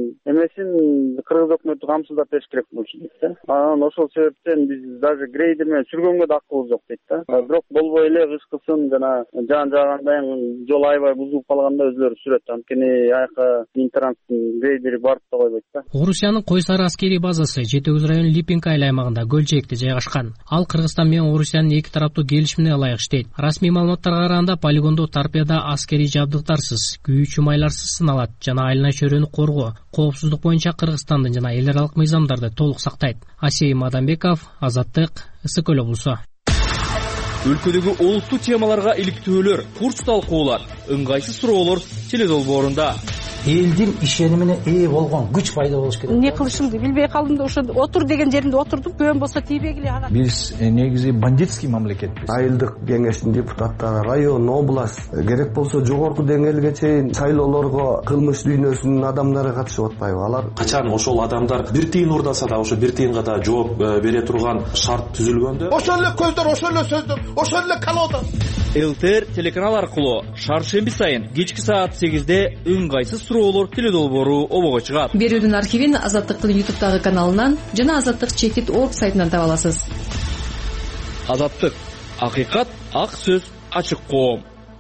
эмесин кыргыз өкмөтү камсыздап бериш керек болчу дейт да. Анан ошол себептен биз даже грейдер менен сүргөнгө да акыбыз жок дейт да. Бирок болбой эле кышкысын жана жан жагандай жол аябай бузулуп калганда өзүлөрү сүрөт. Анткени аяка Минтранстын грейдери барып да койбойт да. Орусиянын Койсар аскерий базасы Жети Өгүз району Липинка айыл аймагында Көлжээкте жайгашкан. Ал Кыргызстан менен Орусиянын эки тараптуу келишимине ылайык иштейт. Расмий маалыматтарга караганда полигондо торпеда аскерий жабдыктарсыз, күйүүчү майларсыз сыналат жана айлана чөйрөнү коргоо, коопсуздук боюнча Кыргызстандын жана эл аралык мыйзамдарды толук сактайт. Асей Мадамбеков, Азаттык, Ысык Көл облусу. Өлкөдөгү олуттуу темаларга иликтөөлөр, курс талкуулар, ыңгайсыз суроолор теледолбоорунда. Элдин ишенимине ээ болгон күч пайда болуш керек. Эмне кылышымды билбей калдым да ошо отур деген жеримде отурдум. Көн болсо тийбегиле ага. Биз негизи бандитский мамлекетпиз. Айылдык кеңештин депутаттары, район, область, керек болсо жогорку деңгээлге чейин шайлоолорго кылмыш дүйнөсүнүн адамдары катышып атпайбы? Алар качан ошол адамдар бир тыйын урдаса да ошо бир тыйынга да жооп бере турган шарт түзүлгөндө ошол эле көздөр, ошол эле сөздөр, ошол эле колода. ЛТР телеканал аркылуу шаршемби сайын кечки саат сегизде ыңгайсыз суроолор теледолбоору обого чыгат. Берүүдүн архивин Азаттыктын ютубтагы каналынан жана азаттык чекит точка орг сайтынан таба аласыз. Азаттык, акыйкат, ак сөз, ачык коом.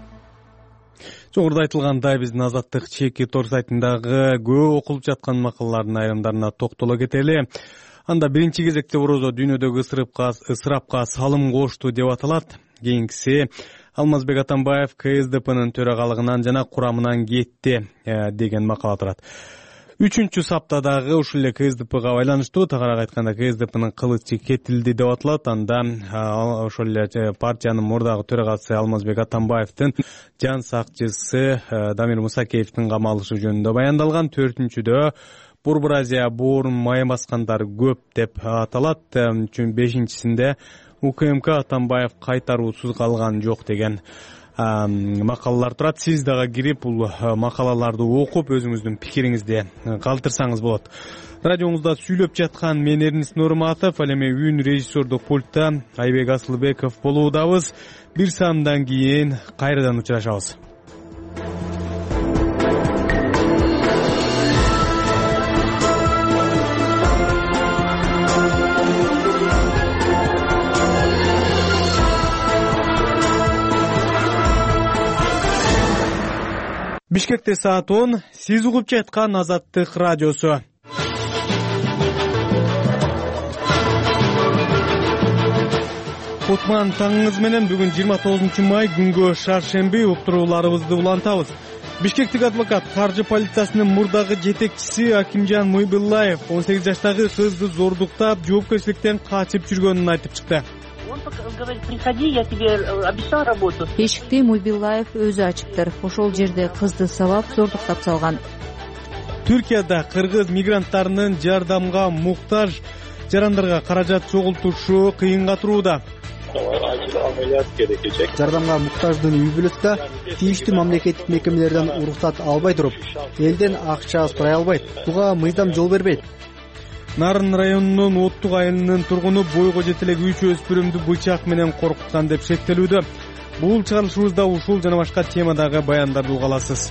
Жогоруда айтылгандай биздин Азаттык чекит точка орг сайтындагы көп окулуп жаткан макалалардын айрымдарына токтоло кетели. Анда биринчи кезекте орозо дүйнөдөгү ысырапка салым кошту деп аталат. Кийинкиси Алмазбек Атамбаев КСДПнын төрагалыгынан жана курамынан кетти деген макала турат. Үчүнчү саптадагы ушул эле КСДПга байланыштуу, тагыраак айтканда КСДПнын кылычы кетилди деп аталат. Анда ошол эле партиянын мурдагы төрагасы Алмазбек Атамбаевдин жан сакчысы Дамир Мусакеевдин камалышы жөнүндө баяндалган. Төртүнчүдө Борбор Азия боорун майы баскандар көп деп аталат. Бешинчисинде УКМК Атамбаев кайтаруусуз калган жок деген макалалар турат. Сиз дагы кирип бул макалаларды окуп өзүңүздүн пикириңизди калтырсаңыз болот. Радиоңузда сүйлөп жаткан мен Эрнис Нурматов, ал эми үн режиссердук пультта Айбек Асылбеков болуудабыз. Бир саамдан кийин кайрадан учурашабыз. Бишкекте саат он. Сиз угуп жаткан Азаттык радиосу. Кутман таңыңыз менен бүгүн жыйырма тогузунчу май күнгө шаршемби уктурууларыбызды улантабыз. Бишкектик адвокат каржы полициясынын мурдагы жетекчиси Акимжан Муйбиллаев он сегиз жаштагы кызды зордуктап, жоопкерчиликтен качып жүргөнүн айтып чыкты. Он говорит: приходи, я тебе обещал работу. Эшикти Муйбиллаев өзү ачыптыр. Ошол жерде кызды сабап, зордуктап салган. Түркияда кыргыз мигранттарынын жардамга муктаж жарандарга каражат чогултушу кыйынга турууда. Жардамга муктаждын үй бүлөсү тийиштүү мамлекеттик мекемелерден уруксат албай туруп, элден акча сурай албайт. Буга мыйзам жол бербейт. Нарын районунун Оттук айылынын тургуну бойго жете элек үч өспүрүмдү бычак менен коркуткан деп шектелүүдө. Бул чыгарылышыбызда ушул жана башка темадагы баяндарды уга аласыз.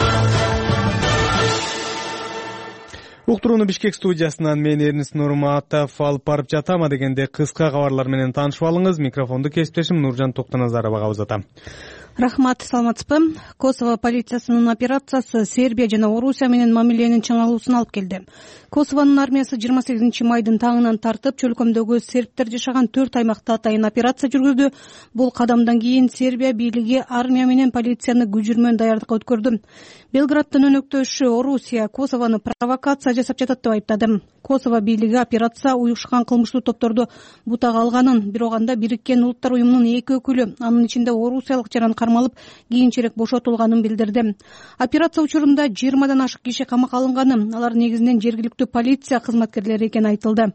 Уктурууну Бишкек студиясынан мен Эрнис Нурматов алып барып жатам. Дегенде кыска кабарлар менен таанышып алыңыз. Микрофонду кесиптешим Нуржан Токтоназаровага узатам. Рахмат, саламатсызбы? Косово полициясынын операциясы Сербия жана Орусия менен мамиленин чыңалуусун алып келди. Косованын армиясы жыйырма сегизинчи майдын таңынан тартып, чөлкөмдөгү сербтер жашаган төрт аймакта атайын операция жүргүздү. Бул кадамдан кийин Сербия бийлиги армия менен полицияны күжүрмөн даярдыкка өткөрдү. Белграддын өнөктөшү Орусия Косовону провокация жасап жатат деп айыптады. Косово бийлиги операция уюшкан кылмыштуу топторду бутага алганын, бирок анда Бириккен Улуттар уюмунун эки өкүлү, анын ичинде орусиялык жаран кармалып, кийинчерээк бошотулганын билдирди. Операция учурунда жыйырмадан ашык киши камакка алынганы, алар негизинен жергиликтүү полиция кызматкерлери экени айтылды.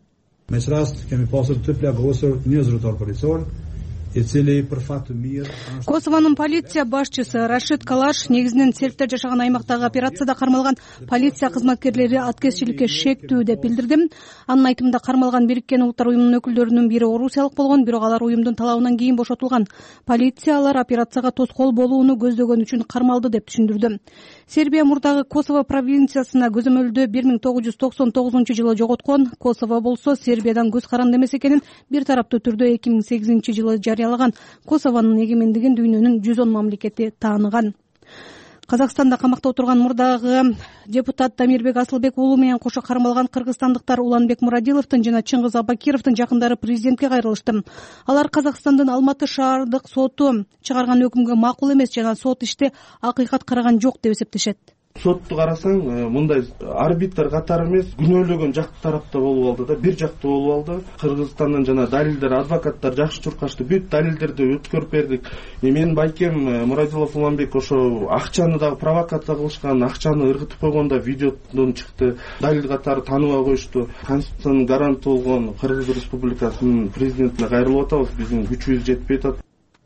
Косованын полиция башчысы Рашид Калаш негизинен сербтер жашаган аймактагы операцияда кармалган полиция кызматкерлери аткезчиликке шектүү деп билдирди. Анын айтымында кармалган Бириккен Улуттар уюмунун өкүлдөрүнүн бири орусиялык болгон, бирок алар уюмдун талабынан кийин бошотулган. Полиция алар операцияга тоскоол болууну көздөгөн үчүн кармалды деп түшүндүрдү. Сербия мурдагы Косово провинциясына көзөмөлдө бир миң тогуз жүз токсон тогузунчу жылы жоготкон. Косово болсо Сербиядан көз каранды эмес экенин бир тараптуу түрдө эки миң сегизинчи жылы жарыялаган. Косованын эгемендигин дүйнөнүн жүз он мамлекети тааныган. Казакстанда камакта отурган мурдагы депутат Дамирбек Асылбек уулу менен кошо кармалган кыргызстандыктар Уланбек Мурадиловдун жана Чыңгыз Абакировдун жакындары президентке кайрылышты. Алар Казакстандын Алматы шаардык соту чыгарган өкүмгө макул эмес жана сот иште акыйкат караган жок деп эсептешет. Сотты карасаң, мындай арбитр катары эмес, күнөөлөгөн жак тарапта болуп алды да, бир жактуу болуп алды. Кыргызстандын жана далилдер, адвокаттар жакшы чуркашты, бүт далилдерди өткөрүп бердик. Менин байкем Мурадилов Уланбек ошо акчаны дагы провокация кылышкан, акчаны ыргытып койгондо видеодон чыкты. Далил катары тааныбай коюшту. Конституциянын гаранты болгон Кыргыз Республикасынын президентине кайрылып атабыз, биздин күчүбүз жетпей атат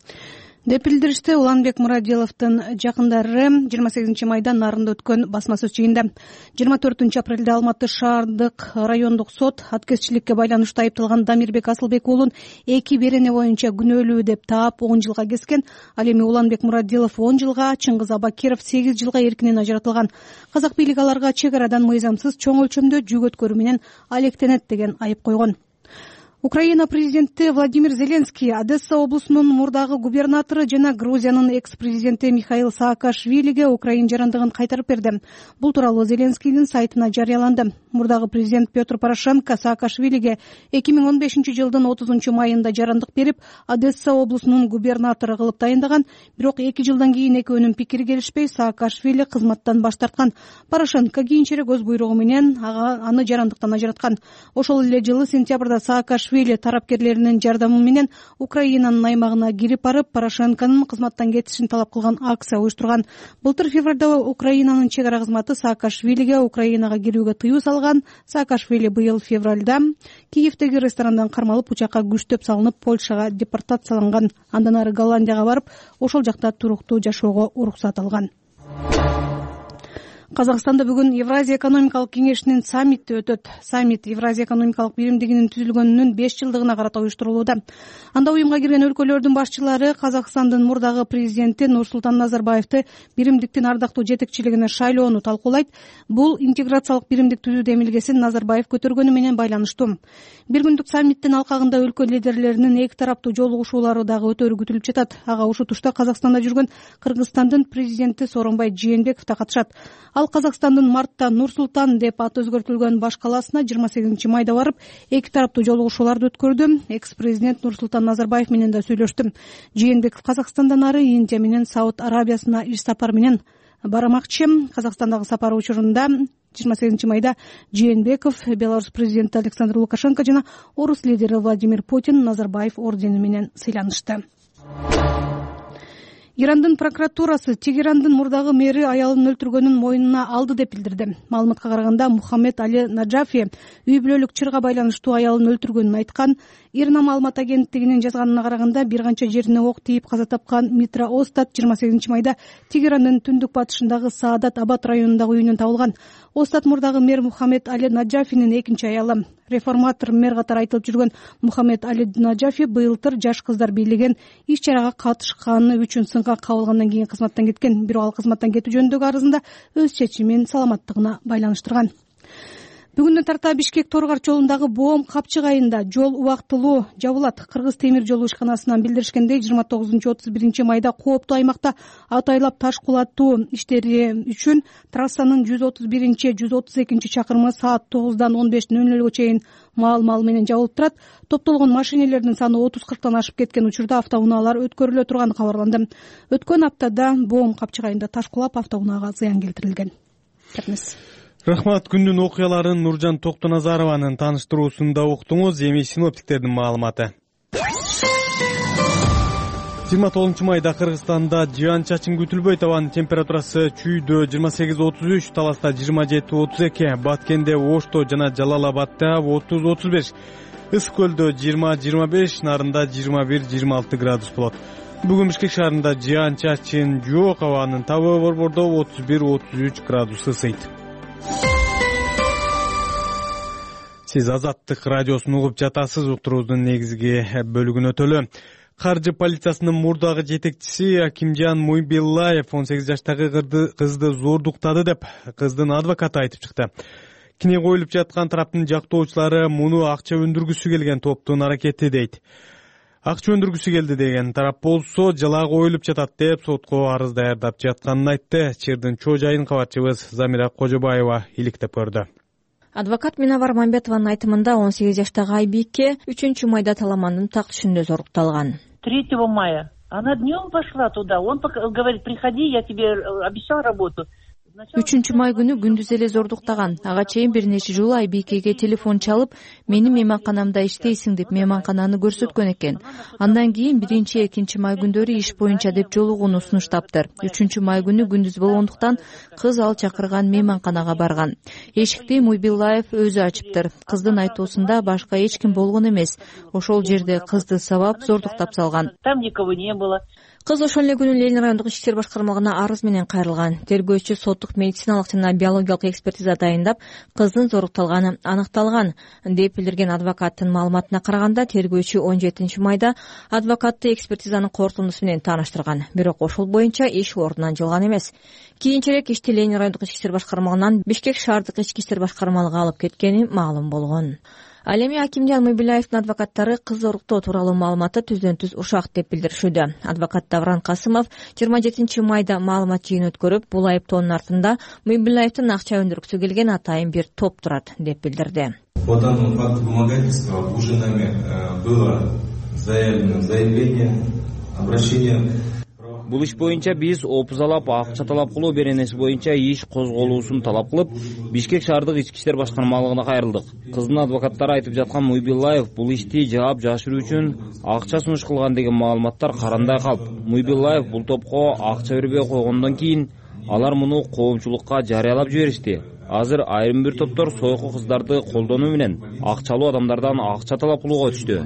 деп билдиришти Уланбек Мурадиловдун жакындары жыйырма сегизинчи майда Нарында өткөн басма сөз жыйында. жыйырма төртүнчү апрелде Алматы шаардык райондук сот аткезчиликке байланыштуу айыпталган Дамирбек Асылбек уулун эки берене боюнча күнөөлүү деп таап он жылга кескен. Ал эми Уланбек Мурадилов он жылга, Чыңгыз Абакиров сегиз жылга эркинен ажыратылган. Казак бийлиги аларга чек арадан мыйзамсыз чоң өлчөмдө жүк өткөрүү менен алектенет деген айып койгон. Украина президенти Владимир Зеленский Одесса облусунун мурдагы губернатору жана Грузиянын экс-президенти Михаил Саакашвилиге Украин жарандыгын кайтарып берди. Бул тууралуу Зеленскийдин сайтына жарыяланды. Мурдагы президент Петр Порошенко Саакашвилиге эки миң он бешинчи жылдын отузунчу майында жарандык берип, Одесса облусунун губернатору кылып тайындаган, бирок эки жылдан кийин экөөнүн пикири келишпей, Саакашвили кызматтан баш тарткан. Порошенко кийинчерээк өз буйругу менен ага аны жарандыктан ажыраткан. Ошол эле жылы сентябрда Саакашвили Саакашвили тарапкерлеринин жардамы менен Украинанын аймагына кирип барып, Порошенконун кызматтан кетишин талап кылган акция уюштурган. Былтыр февралда Украинанын чек ара кызматы Саакашвилиге Украинага кирүүгө тыюу салган. Саакашвили быйыл февралда Киевдеги ресторандан кармалып, учакка күчтөп салынып, Польшага депортацияланган. Андан ары Голландияга барып, ошол жакта туруктуу жашоого уруксат алган. Казакстанда бүгүн Евразия экономикалык кеңешинин саммити өтөт. Саммит Евразия экономикалык биримдигинин түзүлгөнүнүн беш жылдыгына карата уюштурулууда. Анда уюмга кирген өлкөлөрдүн башчылары Казакстандын мурдагы президенти Нурсултан Назарбаевди биримдиктин ардактуу жетекчилигине шайлоону талкуулайт. Бул интеграциялык биримдик түзүү демилгесин Назарбаев көтөргөнү менен байланыштуу. Бир күндүк саммиттин алкагында өлкө лидерлеринин эки тараптуу жолугушуулары дагы өтөрү күтүлүп жатат. Ага ушул тушта Казакстанда жүргөн Кыргызстандын президенти Сооронбай Жээнбеков да катышат. Ал Казакстандын мартта Нур-Султан деп аты өзгөртүлгөн баш калаасына жыйырма сегизинчи майда барып, эки тараптуу жолугушууларды өткөрдү. Экс-президент Нурсултан Назарбаев менен да сүйлөштү. Жээнбеков Казакстандан ары Индия менен Сауд Арабиясына иш сапар менен бармакчы. Казакстандагы сапары учурунда жыйырма сегизинчи майда Жээнбеков Беларусь президенти Александр Лукашенко жана орус лидери Владимир Путин Назарбаев ордени менен сыйланышты. Ирандын прокуратурасы Тегерандын мурдагы мэри аялын өлтүргөнүн мойнуна алды деп билдирди. Маалыматка караганда Мухаммед Али Наджафи үй бүлөлүк чырга байланыштуу аялын өлтүргөнүн айткан. Ирна маалымат агенттигинин жазганына караганда бир канча жерине ок тийип каза тапкан Митра Остат жыйырма сегизинчи майда Тегерандын түндүк батышындагы Саадат Абад районундагы үйүнөн табылган. Остат мурдагы мэр Мухаммед Али Наджафинин экинчи аялы. Реформатор мэр катары айтылып жүргөн Мухаммед Али Наджафи быйылтыр жаш кыздар бийлеген иш чарага катышканы үчүн сынга кабылгандан кийин кызматтан кеткен. Бирок ал кызматтан кетүү жөнүндөгү арызында өз чечимин саламаттыгына байланыштырган. Бүгүндөн тарта Бишкек Торгар жолундагы Боом Капчыгайында жол убактылуу жабылат. Кыргыз темир жолу ишканасынан билдиришкендей, жыйырма тогузунчу отуз биринчи майда кооптуу аймакта атайлап таш кулатуу иштери үчүн трассанын жүз отуз биринчи жүз отуз экинчи чакырымы саат тогуздан он беш нөл нөлгө чейин маал-маал менен жабылып турат. Топтолгон машинелердин саны отуз кырктан ашып кеткен учурда автоунаалар өткөрүлө турганы кабарланды. Өткөн аптада Боом Капчыгайында таш кулап автоунаага зыян келтирилген. Рахмат. Күндүн окуяларын Нуржан Токтоназарованын тааныштыруусунда уктуңуз. Эми синоптиктердин маалыматы. жыйырма тогузунчу майда Кыргызстанда жаан чачын күтүлбөйт. Абанын температурасы Чүйдө жыйырма сегиз отуз үч, Таласта жыйырма жети отуз эки, Баткенде, Ошто жана Жалал-Абадда отуз отуз беш, Ысык көлдө жыйырма жыйырма беш, Нарында жыйырма бир жыйырма алты градус болот. Бүгүн Бишкек шаарында жаан чачын жок. Абанын табы борбордо отуз бир отуз үч градус ысыйт. Сиз Азаттык радиосун угуп жатасыз. Уктуруубуздун негизги бөлүгүн өтөлү. Каржы полициясынын мурдагы жетекчиси Акимжан Муйбиллаев он сегиз жаштагы кызды зордуктады деп кыздын адвокаты айтып чыкты. Кине коюлуп жаткан тараптын жактоочулары муну акча өндүргүсү келген топтун аракети дейт. Акча өндүргүсү келди деген тарап болсо жала коюлуп жатат деп сотко арыз даярдап жатканын айтты. Чырдын чоо жайын кабарчыбыз Замира Кожобаева иликтеп көрдү. Адвокат Минавар Мамбетованын айтымында он сегиз жаштагы Айбике үчүнчү майда Таламандын так түшүндө зорукталган. третьего мая она днем пошла туда. Он говорит: приходи, я тебе обещал работу. үчүнчү май күнү күндүз эле зордуктаган. Ага чейин бир нече жолу Айбикеге телефон чалып, мени мейманканамда иштейсиң деп мейманкананы көрсөткөн экен. Андан кийин биринчи, экинчи май күндөрү иш боюнча деп жолугууну сунуштаптыр. үчүнчү май күнү күндүз болгондуктан кыз ал чакырган мейманканага барган. Эшикти Муйбиллаев өзү ачыптыр. Кыздын айтуусунда башка эч ким болгон эмес. Ошол жерде кызды сабап зордуктап салган. Там никого не было. Кыз ошол эле күнү Ленин райондук ички иштер башкармалыгына арыз менен кайрылган. Тергөөчү соттук медициналык жана биологиялык экспертиза дайындап, кыздын зорукталганы аныкталган деп билдирген адвокаттын маалыматына караганда, тергөөчү он жетинчи майда адвокатты экспертизанын корутундусу менен тааныштырган. Бирок ошол боюнча иш ордунан жылган эмес. Кийинчерээк ишти Ленин райондук ички иштер башкармалыгынан Бишкек шаардык ички иштер башкармалыгына алып кеткени маалым болгон. Ал эми Акимжан Муйбиллаевдин адвокаттары кыз зоруктоо тууралуу маалыматты түздөн түз ушак деп билдиришүүдө. Адвокат Давран Касымов жыйырма жетинчи майда маалымат жыйын өткөрүп, бул айыптоонун артында Муйбиллаевдин акча өндүргүсү келген атайын бир топ турат деп билдирди. По данному факту вымогательства уже нами было заявлено заявление, обращение. Бул иш боюнча биз опузалап акча талап кылуу беренеси боюнча иш козголуусун талап кылып, Бишкек шаардык ички иштер башкармалыгына кайрылдык. Кыздын адвокаттары айтып жаткан Муйбилаев бул ишти жаап жашыруу үчүн акча сунуш кылган деген маалыматтар карандай калп. Муйбилаев бул топко акча бербей койгондон кийин алар муну коомчулукка жарыялап жиберишти. Азыр айрым бир топтор сойку кыздарды колдонуу менен акчалуу адамдардан акча талап кылууга өтүштү.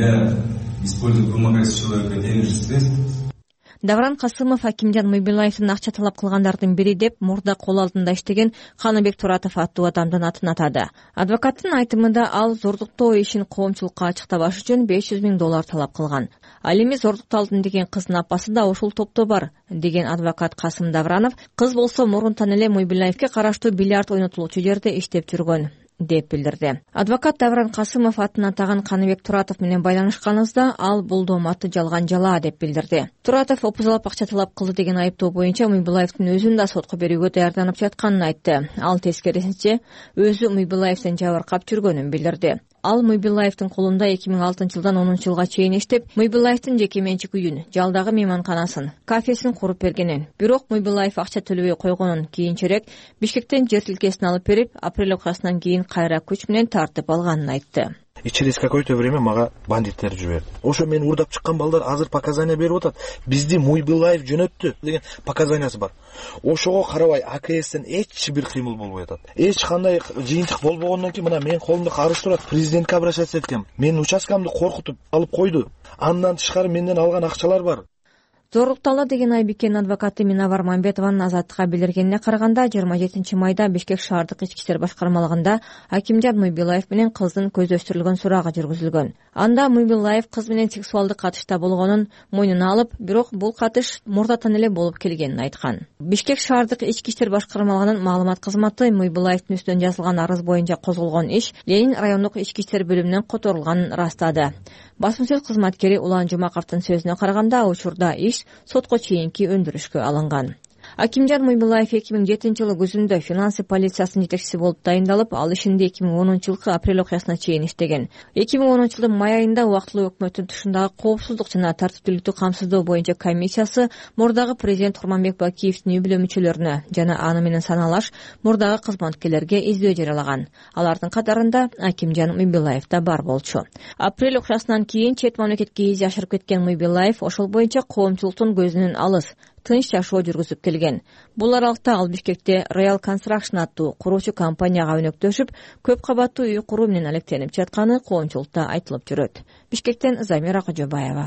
Давран Касымов Акимжан Муйбилаевдин акча талап кылгандардын бири деп мурда кол алдында иштеген Каныбек Туратов аттуу адамдын атын атады. Адвокаттын айтымында ал зордуктоо ишин коомчулукка ачыктабаш үчүн беш жүз миң доллар талап кылган. Ал эми зордукталдым деген кыздын апасы да ошол топто бар деген адвокат Касым Давранов, кыз болсо мурунтан эле Муйбилаевге караштуу бильярд ойнотулуучу жерде иштеп жүргөн деп билдирди. Адвокат Давран Касымов атын атаган Каныбек Туратов менен байланышканыбызда ал бул дооматты жалган жала деп билдирди. Туратов опузалап акча талап кылды деген айыптоо боюнча Муйбилаевдин өзүн да сотко берүүгө даярданып жатканын айтты. Ал тескерисинче өзү Муйбилаевден жабыркап жүргөнүн билдирди. Ал Муйбилаевдин колунда эки миң алтынчы жылдан онунчу жылга чейин иштеп, Муйбилаевдин жеке менчик үйүн, жалдагы мейманканасын, кафесин куруп бергенин, бирок Муйбилаев акча төлөбөй койгонун кийинчерээк Бишкектен жер тилкесин алып берип, апрель окуясынан кийин кайра күч менен тартып алганын айтты. И через какое-то время мага бандиттер жиберди. Ошо мени урдап чыккан балдар азыр показания берип атат. Бизди Муйбилаев жөнөттү деген показаниясы бар. Ошого карабай АКСтен эч бир кыймыл болбой атат. Эч кандай жыйынтык болбогондон кийин мына менин колумда карыз турат. Президентке обращаться эткем. Менин участкамды коркутуп алып койду. Андан тышкары менден алган акчалар бар. Зорлукталды деген Айбикенин адвокаты Минавар Мамбетованын Азаттыкка билдиргенине караганда жыйырма жетинчи майда Бишкек шаардык ички иштер башкармалыгында Акимжан Муйбилаев менен кыздын көздөштүрүлгөн сурагы жүргүзүлгөн. Анда Муйбилаев кыз менен сексуалдык катышта болгонун мойнуна алып, бирок бул катыш мурдатан эле болуп келгенин айткан. Бишкек шаардык ички иштер башкармалыгынын маалымат кызматы Муйбилаевдин үстүнөн жазылган арыз боюнча козголгон иш Ленин райондук ички иштер бөлүмүнөн которулганын ырастады. Басма сөз кызматкери Улан Жумаковдун сөзүнө караганда учурда иш сотко чейинки өндүрүшкө алынган. Акимжан Муйбилаев эки миң жетинчи жылы күзүндө финансы полициясынын жетекчиси болуп дайындалып, ал ишинде эки миң онунчу жылкы апрель окуясына чейин иштеген. эки миң онунчу жылдын май айында убактылуу өкмөттүн тышындагы коопсуздук жана тартиптүүлүктү камсыздоо боюнча комиссиясы мурдагы президент Курманбек Бакиевдин үй бүлө мүчөлөрүнө жана аны менен саналаш мурдагы кызматкерлерге издөө жарыялаган. Алардын катарында Акимжан Муйбилаев да бар болчу. Апрель окуясынан кийин чет мамлекетке из жашырып кеткен Муйбилаев ошол боюнча коомчулуктун көзүнөн алыс тынч жашоо жүргүзүп келген. Бул аралыкта ал Бишкекте Royal Construction аттуу куруучу компанияга өнөктөшүп, көп кабаттуу үй куруу менен алектенип жатканы коомчулукта айтылып жүрөт. Бишкектен Замира Кожобаева.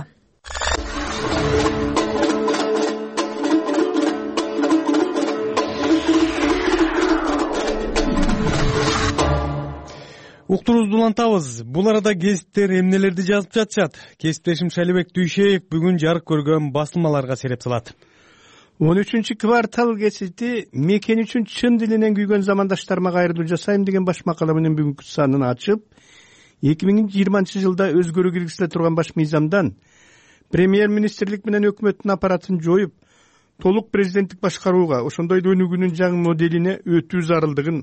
Уктуруубузду улантабыз. Бул арада кесиптер эмнелерди жазып жатышат? Кесиптешим Шалибек Дүйшеев бүгүн жарык көргөн басылмаларга сереп салат. он үчүнчү квартал кесити мекен үчүн чын дилинен күйгөн замандаштарыма кайрылуу жасайм деген баш макала менен бүгүнкү санын ачып, эки миң жыйырманчы жылда өзгөрүү киргизиле турган баш мыйзамдан премьер-министрлик менен өкмөттүн аппаратын жоюп, толук президенттик башкарууга, ошондой да өнүгүүнүн жаңы моделине өтүү зарылдыгын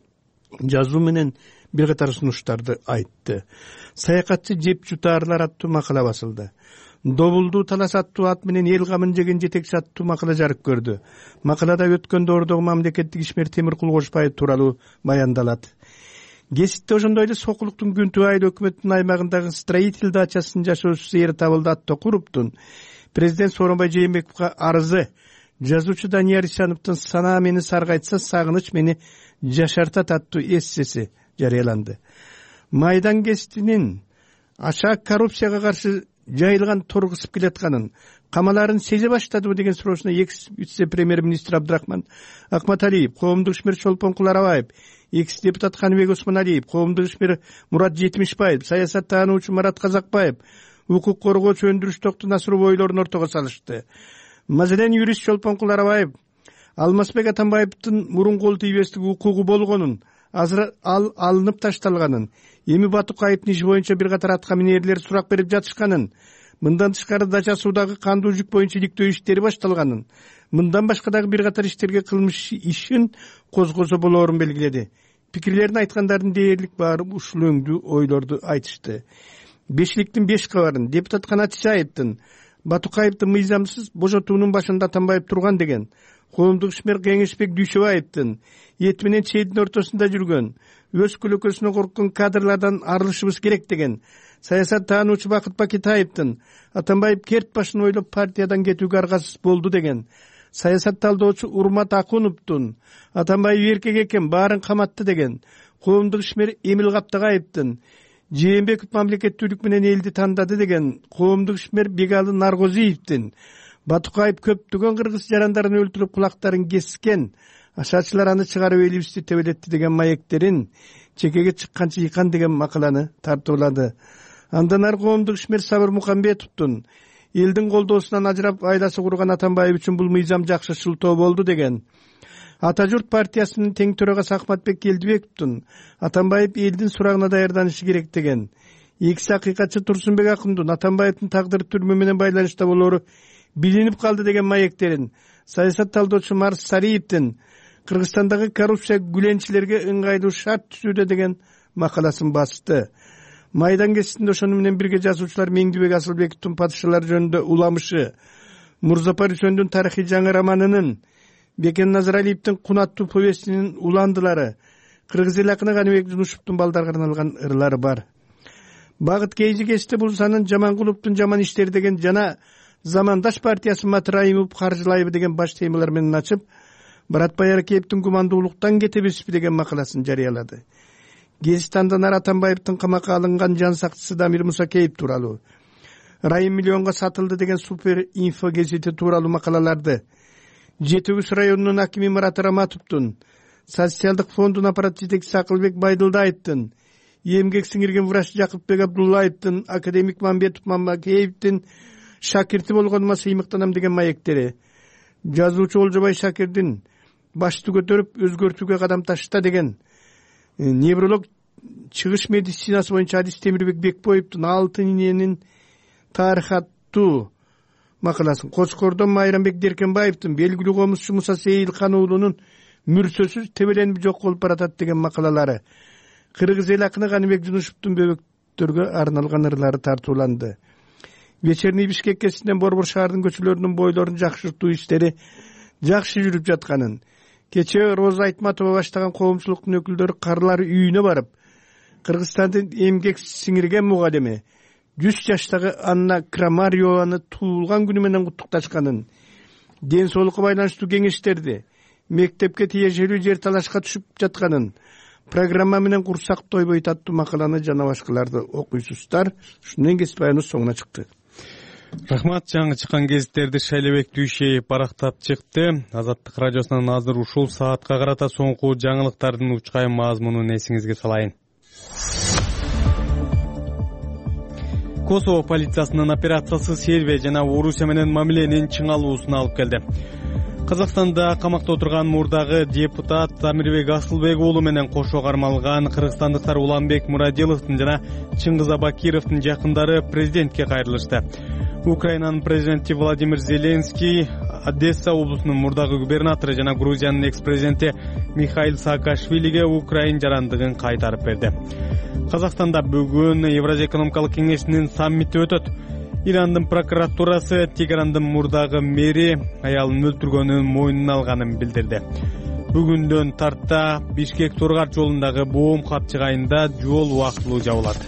жазуу менен бир катар сунуштарды айтты. Саякатчы жеп жутаарлар аттуу макала басылды. Добулду талас аттуу ат менен эл камын жеген жетекчи аттуу макала жарык көрдү. Макалада өткөн доордогу мамлекеттик ишмер Темир Кулгошбаев тууралуу баяндалат. Кесипте ошондой эле Сокулуктун Күнтү айыл өкмөттүн аймагындагы строитель дачасынын жашоочусу Эр Табылды аттуу Куруптун президент Сооронбай Жээнбековго арызы, жазуучу Данияр Исановдун Санаа мени саргайтса, сагыныч мени жашартат аттуу эссеси жарыяланды. Майдан кеситинин ачаак коррупцияга каршы жайылган торгусуп келатканын, камаларын сезе баштадыбы деген суроосуна экс вице-премьер-министр Абдрахман Акматалиев, коомдук ишмер Чолпон Куларабаев, экс депутат Каныбек Осмоналиев, коомдук ишмер Мурат Жетимишбаев, саясаттануучу Марат Казакбаев, укук коргоочу Өндүрүш Токтун Насыров ойлорун ортого салышты. Маселен, юрист Чолпон Куларабаев Алмазбек Атамбаевдин мурун кол тийбестик укугу болгонун, азыр ал алынып ташталганын, эми Батукаевдин иши боюнча бир катар атка минерлер сурак берип жатышканын, мындан тышкары дача суудагы кандуу жүк боюнча иликтөө иштери башталганын, мындан башка дагы бир катар иштерге кылмыш ишин козгосо болоорун белгиледи. Пикирлерин айткандардын дээрлик баары ушул өңдүү ойлорду айтышты. Бешиликтин беш кабарын депутат Канат Исаевдин Батукаевди мыйзамсыз бошотуунун башында Атамбаев турган деген, коомдук ишмер Кеңешбек Дүйшөбаевдин эти менен чейдин ортосунда жүргөн, өз көлөкөсүнө корккон кадрлардан арылышыбыз керек деген, саясат таануучу Бакыт Бакетаевдин Атамбаев керт башын ойлоп партиядан кетүүгө аргасыз болду деген, саясат талдоочу Урмат Акуновдун Атамбаев эркек экен, баарын каматты деген, коомдук ишмер Эмил Каптагаевдин Жээнбеков мамлекеттүүлүк менен элди тандады деген, коомдук ишмер Бегалы Наргозиевдин Батукаев көптөгөн кыргыз жарандарын өлтүрүп кулактарын кескен, ашаачылар аны чыгарып элибизди тебелетти деген маектерин чекеге чыкканча ыйкан деген макаланы тартуулады. Андан ары коомдук ишмер Сабыр Мукамбетовдун элдин колдоосунан ажырап айласы курган Атамбаев үчүн бул мыйзам жакшы шылтоо болду деген, Ата журт партиясынын тең төрагасы Ахматбек Келдибековдун Атамбаев элдин сурагына даярданышы керек деген, экс акыйкатчы Турсунбек Акундун Атамбаевдин тагдыры түрмө менен байланышта болору билинип калды деген маектерин, саясат талдоочу Марс Сариевдин Кыргызстандагы коррупция гүленчилерге ыңгайлуу шарт түзүүдө деген макаласын басты. Майдан кесисинде ошону менен бирге жазуучулар Меңдибек Асылбековдун Падышалар жөнүндө уламышы, Мурзапар Үсөндүн тарыхый жаңы романынын, Бекен Назаралиевдин Кунаттуу повестинин уландылары, кыргыз эл акыны Каныбек Жунушевдун балдарга арналган ырлары бар. Багыт Кейжи кесте бул санын Жаманкуловдун жаман иштери деген жана Замандаш партиясы Матраимов каржылайбы деген баш темалар менен ачып, Баратбай Аракеевдин Гумандуулуктан кетебизби деген макаласын жарыялады. Гезистандан ары Атамбаевдин камакка алынган жан сакчысы Дамир Мусакеев тууралуу, Райым миллионго сатылды деген супер инфо гезити тууралуу макалаларды, Жети Үч районунун акими Мурат Раматовдун, Социалдык фондун аппарат жетекчиси Акылбек Байдылдаевдин, эмгек сиңирген врач Жакыпбек Абдуллаевдин, академик Мамбетов Мамакеевдин шакирти болгонума сыймыктанам деген маектери, жазуучу Олжобай Шакирдин башты көтөрүп өзгөртүүгө кадам ташта деген, невролог чыгыш медицинасы боюнча Адис Темирбек Бекбоевдун Алтын иненин тарыхы аттуу макаласын, Кочкордон Майрамбек Деркенбаевдин белгилүү комузчу Муса Сейилхан уулунун мүрсөсүз тебеленип жок болуп баратат деген макалалары, кыргыз эл акыны Каныбек Жунушевдун бөбөктөргө арналган ырлары тартууланды. Вечерний Бишкек кесинен Борбор шаардын көчөлөрүнүн бойлорун жакшыртуу иштери жакшы жүрүп жатканын, кечээ Роза Айтматова баштаган коомчулуктун өкүлдөрү карлар үйүнө барып, Кыргызстандын эмгек сиңирген мугалими жүз жаштагы Анна Крамарьеваны туулган күнү менен куттукташканын, ден соолукка байланыштуу кеңештерди, мектепке тиешелүү жер талашка түшүп жатканын, программа менен курсак тойбойт аттуу макаланы жана башкаларды окуйсуздар. Ушундан кесип аяныбыз соңуна чыкты. Рахмат, жаңы чыккан гезиттерди Шайлебек Дүйшөев барактап чыкты. Азаттык радиосунан азыр ушул саатка карата соңку жаңылыктардын учкай мазмунун эсиңизге салайын. Косово полициясынын операциясы Сербия жана Орусия менен мамиленин чыңалуусуна алып келди. Казакстанда камакта отурган мурдагы депутат Замирбек Асылбек уулу менен кошо кармалган кыргызстандыктар Уланбек Мурадиловдун жана Чыңгыз Абакировдун жакындары президентке кайрылышты. Украинанын президенти Владимир Зеленский Одесса облусунун мурдагы губернатору жана Грузиянын экс-президенти Михаил Саакашвилиге Украин жарандыгын кайтарып берди. Казакстанда бүгүн Евразия экономикалык кеңешинин саммити өтөт. Ирандын прокуратурасы Тегерандын мурдагы мэри аялын өлтүргөнүн мойнуна алганын билдирди. Бүгүндөн тарта Бишкек Торгар жолундагы боом капчыгайында жол убактылуу жабылат.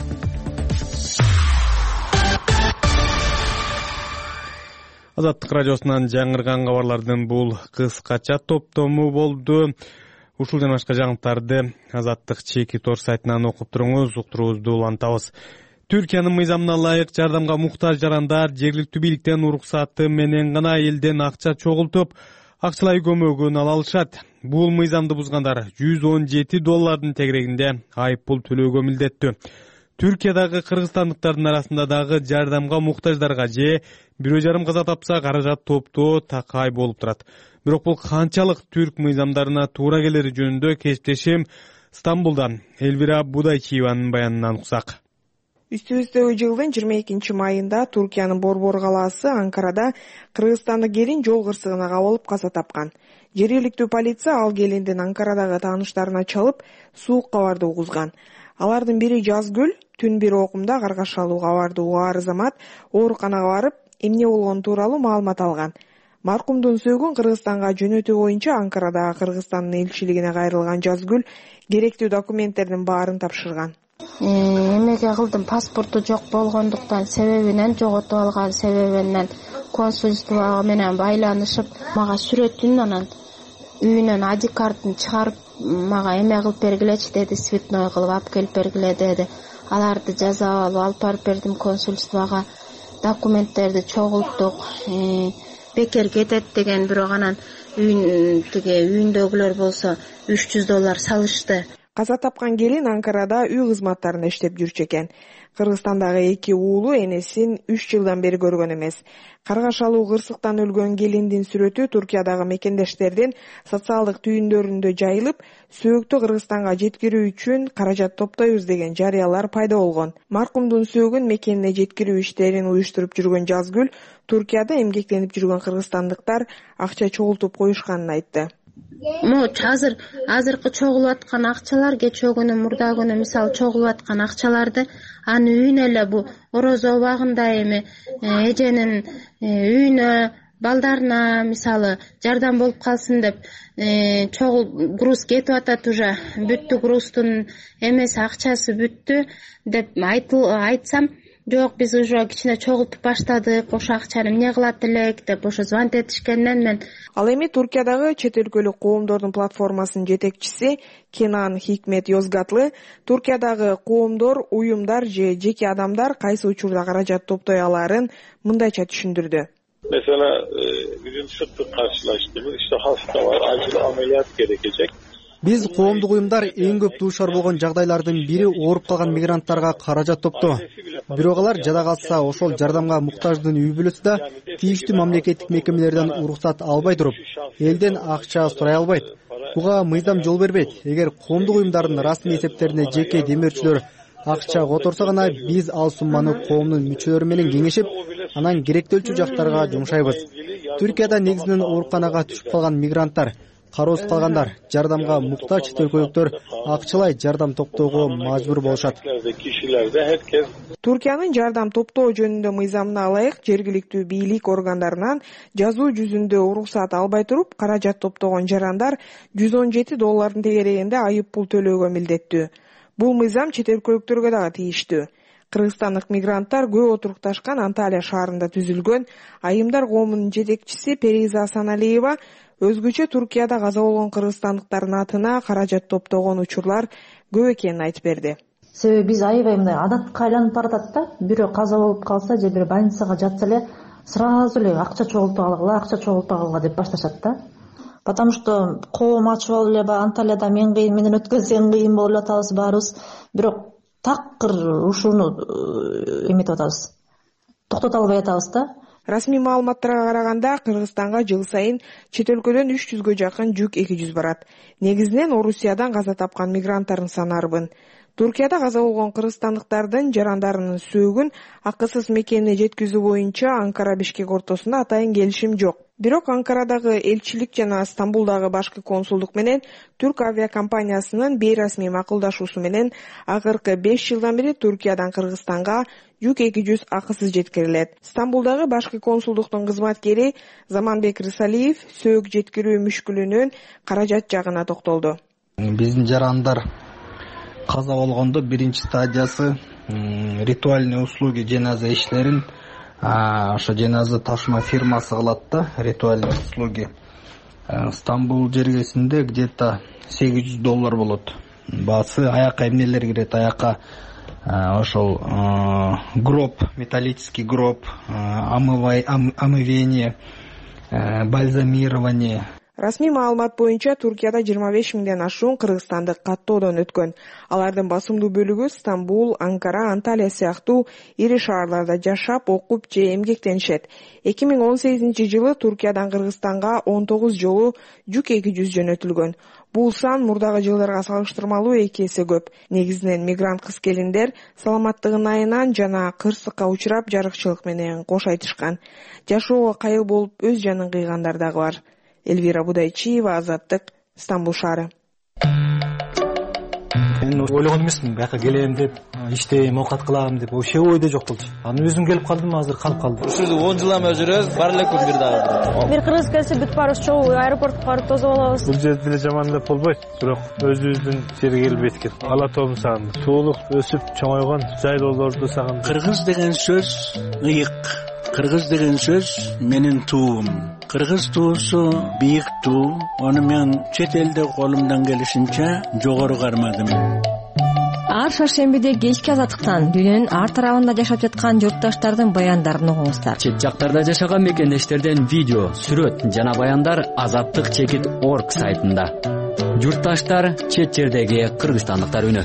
Азаттык радиосунан жаңырган кабарлардын бул кыскача топтому болду. Ушул жана башка жаңылыктарды Азаттык чеки тор сайтынан окуп туруңуз, уктуруубузду улантабыз. Түркиянын мыйзамына ылайык жардамга муктаж жарандар жергиликтүү бийликтен уруксаты менен гана элден акча чогултуп, акчалай көмөгүн ала алышат. Бул мыйзамды бузгандар жүз он жети доллардын тегерегинде айып пул төлөөгө милдеттүү. Түркиядагы кыргызстандыктардын арасында дагы жардамга муктаждарга же бирөө жарым каза тапса каражат топтоо такай болуп турат. Бирок бул канчалык түрк мыйзамдарына туура келери жөнүндө кесиптешим Стамбулдан Элвира Будайчиеванын баянынан уксак. Үстүбүздө жылдын жыйырма экинчи майында Туркиянын Борбор калаасы Анкарада кыргызстандык келин жол кырсыгына кабылып каза тапкан. Жергиликтүү полиция ал келиндин Анкарадагы тааныштарына чалып, суук кабарды угузган. Алардын бири Жазгүл, түн бир окумда Каргашалууга барды угаар замат ооруканага барып, эмне болгону тууралуу маалымат алган. Маркумдун сөөгүн Кыргызстанга жөнөтүү боюнча Анкарадагы Кыргызстандын элчилигине кайрылган Жазгүл керектүү документтердин баарын тапшырган. Эмеге кылдым, паспорту жок болгондуктан себебинен, жоготуп алган себебинен консульство менен байланышып, мага сүрөтүн анан үйүнөн ади картын чыгарып мага эме кылып бергилечи деди, цветной кылып алып келип бергиле деди. Аларды жазап алып алып барып бердим консульствого. Документтерди чогулттук. Бекер кетет деген, бирок анан үйүн тиги үйүндөгүлөр болсо үч жүз доллар салышты. Каза тапкан келин Анкарада үй кызматтарында иштеп жүрчү экен. Кыргызстандагы эки уулу энесин үч жылдан бери көргөн эмес. Каргашалуу кырсыктан өлгөн келиндин сүрөтү Туркиядагы мекендештердин социалдык түйүндөрүндө жайылып, сөөктү Кыргызстанга жеткирүү үчүн каражат топтойбуз деген жарыялар пайда болгон. Маркумдун сөөгүн мекенине жеткирүү иштерин уюштуруп жүргөн Жазгүл Туркияда эмгектенип жүргөн кыргызстандыктар акча чогултуп коюшканын айтты. Моч азыр азыркы чогулуп аткан акчалар, кечээ күнү, мурда күнү мисалы чогулуп аткан акчаларды аны үйүнө эле бу орозо убагында эми эженин үйүнө, балдарына мисалы жардам болуп калсын деп чогул груз кетип атат, уже бүттү, груздун эмеси акчасы бүттү деп айтсам, жок, биз уже кичине чогултуп баштадык, ошо акчаны эмне кылат элек деп ошо звонить этишкенден мен. Ал эми Туркиядагы чет өлкөлүк коомдордун платформасынын жетекчиси Кенан Хикмет Йозгатлы Туркиядагы коомдор, уюмдар же жеке адамдар кайсы учурда каражат топтой аларын мындайча түшүндүрдү. Mesela bizim sık sık karşılaştığımız işte hasta var, acil ameliyat gerekecek. Биз коомдук уюмдар эң көп дуушар болгон жагдайлардын бири ооруп калган мигранттарга каражат топтоо. Бирок алар жада калса, ошол жардамга муктаждын үй бүлөсү да тийиштүү мамлекеттик мекемелерден уруксат албай туруп, элден акча сурай албайт. Буга мыйзам жол бербейт. Эгер коомдук уюмдардын расмий эсептерине жеке демөөрчүлөр акча которсо гана биз ал сумманы коомдун мүчөлөрү менен кеңешип, анан керектелчү жактарга жумшайбыз. Түркияда негизинен ооруканага түшүп калган мигранттар, кароосуз калгандар, жардамга муктаж түркөлүктөр акчалай жардам топтоого мажбур болушат. Туркиянын жардам топтоо жөнүндө мыйзамына ылайык жергиликтүү бийлик органдарынан жазуу жүзүндө уруксат албай туруп, каражат топтогон жарандар жүз он жети доллардын тегерегинде айып пул төлөөгө милдеттүү. Бул мыйзам чет өлкөлүктөргө дагы тийиштүү. Кыргызстандык мигранттар көп отурукташкан Анталия шаарында түзүлгөн айымдар коомунун жетекчиси Периза Асаналиева өзгөчө Туркияда каза болгон кыргызстандыктардын атына каражат топтогон учурлар көп экенин айтып берди. Себеби биз аябай мындай адатка айланып баратат да, бирөө каза болуп калса же бир больницага жатса эле сразу эле акча чогултуп алгыла, акча чогултуп алгыла деп башташат да. Потому что коом ачып алып эле Анталияда мен кыйын менен өткөн сен кыйын болуп атабыз баарыбыз, бирок такыр ушуну эметип атабыз. Токтото албай атабыз да. Расмий маалыматтарга караганда Кыргызстанга жыл сайын чет өлкөдөн үч жүзгө жакын жүк эки жүз барат. Негизинен Орусиядан каза тапкан мигранттардын саны арбын. Туркияда каза болгон кыргызстандыктардын жарандарынын сөөгүн акысыз мекенине жеткизүү боюнча Анкара Бишкек ортосунда атайын келишим жок. Бирок Анкарадагы элчилик жана Стамбулдагы башкы консулдук менен Түрк авиакомпаниясынын бейрасмий макулдашуусу менен акыркы беш жылдан бери Туркиядан Кыргызстанга жүк эки жүз акысыз жеткирилет. Стамбулдагы башкы консулдуктун кызматкери Заманбек Рысалиев сөөгү жеткирүү мүшкүлүнүн каражат жагына токтолду. Биздин жарандар каза болгондо биринчи стадиясы ритуальный услуги женаза иштерин ошо женаза ташыма фирмасы кылат да, ритуальный услуги. Стамбул жергесинде где-то сегиз жүз доллар болот. Баасы аяка эмнелер кирет, аяка ошол гроб, металлический гроб, омывение, бальзамирование. Расмий маалымат боюнча Туркияда жыйырма беш миңден ашуун кыргызстандык каттоодон өткөн. Алардын басымдуу бөлүгү Стамбул, Анкара, Анталия сыяктуу ири шаарларда жашап, окуп же эмгектенишет. эки миң он сегизинчи жылы Туркиядан Кыргызстанга он тогуз жолу жүк эки жүз жөнөтүлгөн. Бул сан мурдагы жылдарга салыштырмалуу эки эсе көп. Негизинен мигрант кыз-келиндер саламаттыгын айынан жана кырсыкка учурап жарыкчылык менен кош айтышкан. Жашоого кайыл болуп өз жанын кыйгандар дагы бар. Эльвира Будайчиева, Азаттык, Стамбул шаары. мен ойлогон эмесмин бияка келем деп, иштейм, оокат кылам деп, вообще ойдо жок болчу. Анан өзүм келип калдым, азыр калып калдым. Ушул жерде он жыл эме жүрөбүз, бар эле күн бир дагы. Бир кыргыз келсе бүт баарыбыз чогуу аэропортко барып тосуп алабыз. Бул жерди деле жамандап болбойт, бирок өзүбүздүн жерге келбейт экен. Ала тоом сагындым. Суулук өсүп чоңойгон жайлоолорду сагындым. Кыргыз деген сөз ыйык. Кыргыз деген сөз менин туум. Кыргыз туусу бийик туу. Аны мен чет элде колумдан келишинче жогору кармадым. Ар шаршембиде кечки азаттыктан дүйнөнүн ар тарабында жашап жаткан журтташтардын баяндарын угуңуздар. Чет жактарда жашаган мекендештерден видео, сүрөт жана баяндар азаттык чекит орг сайтында. Журтташтар, чет жердеги кыргызстандыктар үнү.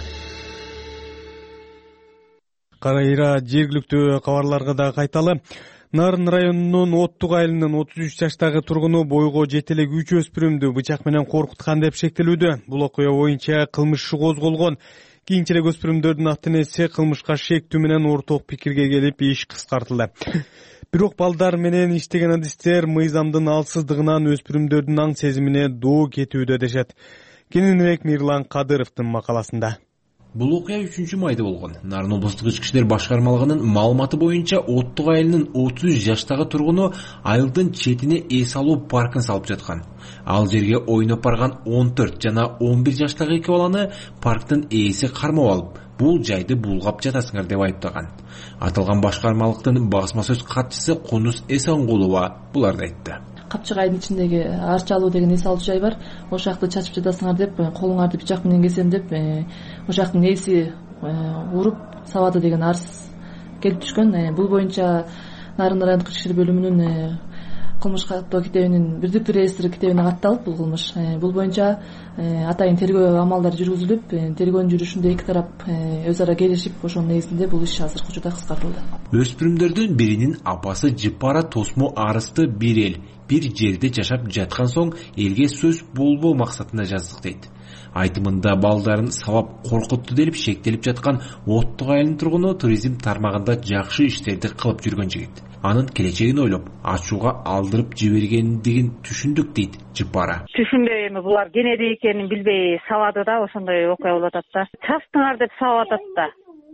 Кайра жергиликтүү кабарларга да кайталы. Нарын районунун Оттук айылынын отуз үч жаштагы тургуну бойго жете элек үч өспүрүмдү бычак менен коркуткан деп шектелүүдө. Бул окуя боюнча кылмыш иши козголгон. Кийинчерээк өспүрүмдөрдүн ата энеси кылмышка шектүү менен орток пикирге келип, иш кыскартылды. Бирок балдар менен иштеген адистер мыйзамдын алсыздыгынан өспүрүмдөрдүн аң сезимине доо кетүүдө дешет. Кененирээк Мирлан Кадыровдун макаласында. Бул окуя үчүнчү майда болгон. Нарын облустук ички иштер башкармалыгынын маалыматы боюнча Оттук айылынын отуз үч жаштагы тургуну айылдын четине эс алуу паркын салып жаткан. Ал жерге ойноп барган он төрт жана он бир жаштагы эки баланы парктын ээси кармап алып, бул жайды булгап жатасыңар деп айыптаган. Аталган башкармалыктын басма сөз катчысы Кунус Эсенгулова буларды айтты. Капчык айдын ичиндеги Арчалуу деген эс алуу жай бар. Ошол жакты чачып жатасыңар деп, колуңарды бычак менен кесем деп, ошол жактын ээси уруп сабады деген арыз келип түшкөн. Бул боюнча Нарын райондук ички иштер бөлүмүнүн кылмыш каттоо китебинин бирдиктүү реестри китебине катталып бул кылмыш. Бул боюнча атайын тергөө амалдары жүргүзүлүп, тергөөнүн жүрүшүндө эки тарап өз ара келишип, ошонун негизинде бул иш азыркы учурда кыскартылды. Өспүрүмдөрдүн биринин апасы Жыпара тосмо арызды бир эл бир жерде жашап жаткан соң элге сөз болбоо максатында жаздык дейт. Айтымында балдарын сабап коркутту делип шектелип жаткан Оттук айылынын тургуну туризм тармагында жакшы иштерди кылып жүргөн жигит. Анын келечегин ойлоп, ачууга алдырып жибергендигин түшүндүк дейт Жыпара. Түшүнбөй эми булар кенеди экенин билбей сабады да, ошондой окуя болуп атат да. Чачтыңар деп сабап атат да.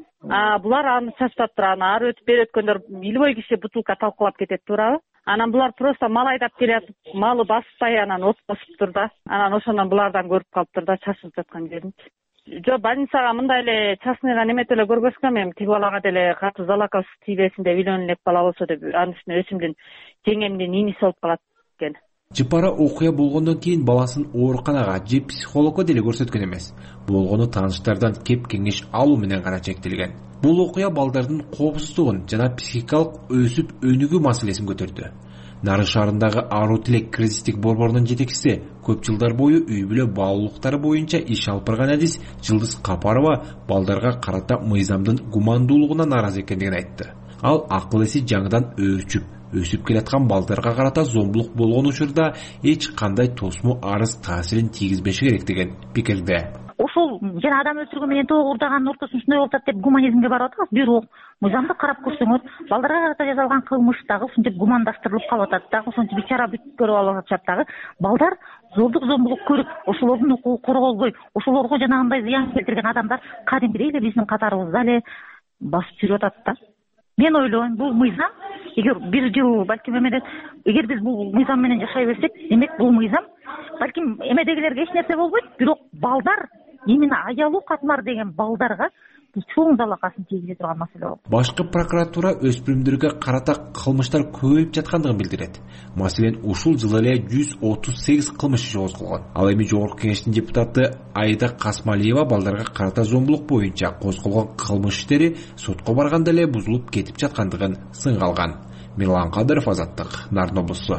А булар аны чачып атыптыр, аны ары өтүп бери өткөндөр илбой киши бутылка талкалап кетет туурабы? Анан булар просто мал айдап келатып, малы баспай анан от басыптыр да. Анан ошондон булардан көрүп калыптыр да чачылып жаткан жерин. Жо больницага мындай эле частныйга немете эле көргөзгөм, эми тиги балага деле катуу залаков тийбесин деп үйлөнө элек бала болсо деп, анын үстүнө өсүмдүн жеңемдин иниси болуп калат экен. Жыпара окуя болгондон кийин баласын ооруканага же психологко деле көрсөткөн эмес. Болгону тааныштардан кеп кеңеш алуу менен гана чектелген. Бул окуя балдардын коопсуздугун жана психикалык өсүп өнүгүү маселесин көтөрдү. Нарын шаарындагы Аруу Тилек кризистик борборунун жетекчиси көп жылдар бою үй бүлө баалуулуктары боюнча иш алып барган адис Жылдыз Капарова балдарга карата мыйзамдын гумандуулугуна нааразы экендигин айтты. Ал акыл эси жаңыдан өөрчүп, өсүп келаткан балдарга карата зомбулук болгон учурда эч кандай тосмо арыз таасирин тийгизбеши керек деген пикирде. Ошол жана адам өлтүргөн менен тоого уурдаганын ортосунда ушундай болуп атат деп гуманизмге барып атабыз. Бирок мыйзамды карап көрсөңөр, балдарга карата жасалган кылмыш дагы ушинтип гумандаштырылып калып атат дагы, ошентип бечара бүткөрүп алып атышат дагы. Балдар зордук зомбулук көрүп, ошолордун укугу корголбой, ошолорго жанагындай зыян келтирген адамдар кадимгидей эле биздин катарыбызда эле басып жүрүп атат да. Мен ойлойм, бул мыйзам эгер бир жыл балким эмеден, эгер биз бул мыйзам менен жашай берсек, демек бул мыйзам балким эмедегилерге эч нерсе болбойт, бирок балдар именно аялуу катмар деген балдарга чоң залакасын тийгизе турган маселе болот. Башкы прокуратура өспүрүмдөргө карата кылмыштар көбөйүп жаткандыгын билдирет. Маселен, ушул жылы эле жүз отуз сегиз кылмыш иши козголгон. Ал эми жогорку кеңештин депутаты Айда Касмалиева балдарга карата зомбулук боюнча козголгон кылмыш иштери сотко барганда эле бузулуп кетип жаткандыгын сынга алган. Мирлан Кадыров, Азаттык, Нарын облусу.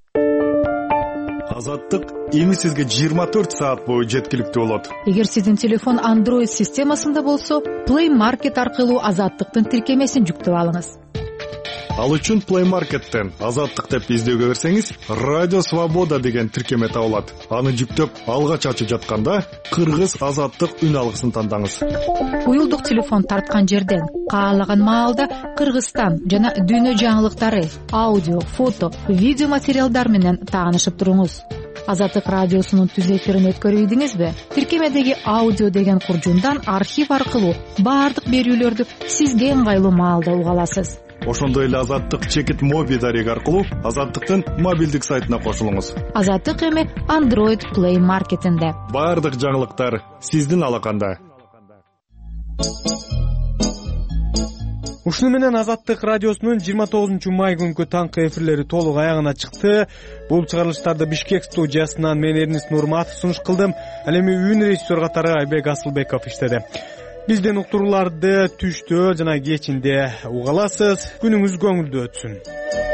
Азаттык эми сизге жыйырма төрт саат бою жеткиликтүү болот. Эгер сиздин телефон Android системасында болсо, Play Market аркылуу Азаттыктын тиркемесин жүктөп алыңыз. Ал үчүн Play Market'тен Азаттык деп издөөгө берсеңиз, Радио Свобода деген тиркеме табылат. Аны жүктөп, алгач ачып жатканда Кыргыз Азаттык үн алгысын тандаңыз. Уюлдук телефон тарткан жерден каалаган маалда Кыргызстан жана дүйнө жаңылыктары, аудио, фото, видео материалдар менен таанышып туруңуз. Азаттык радиосунун түз эфирин өткөрүп ийдиңизби? Тиркемедеги аудио деген куржундан архив аркылуу баардык берүүлөрдү сизге ыңгайлуу маалда уга аласыз. Ошондой эле Азаттык чекит моби дареги аркылуу Азаттыктын мобилдик сайтына кошулуңуз. Азаттык эми Android Play Marketинде. Баардык жаңылыктар сиздин алаканда. Ушуну менен Азаттык радиосунун жыйырма тогузунчу май күнкү таңкы эфирлери толук аягына чыкты. Бул чыгарылыштарды Бишкек студиясынан мен Эрнис Нурматов сунуш кылдым. Ал эми үн режиссер катары Айбек Асылбеков иштеди. Бизден уктурууларды түштө жана кечинде уга аласыз. Күнүңүз көңүлдүү өтсүн.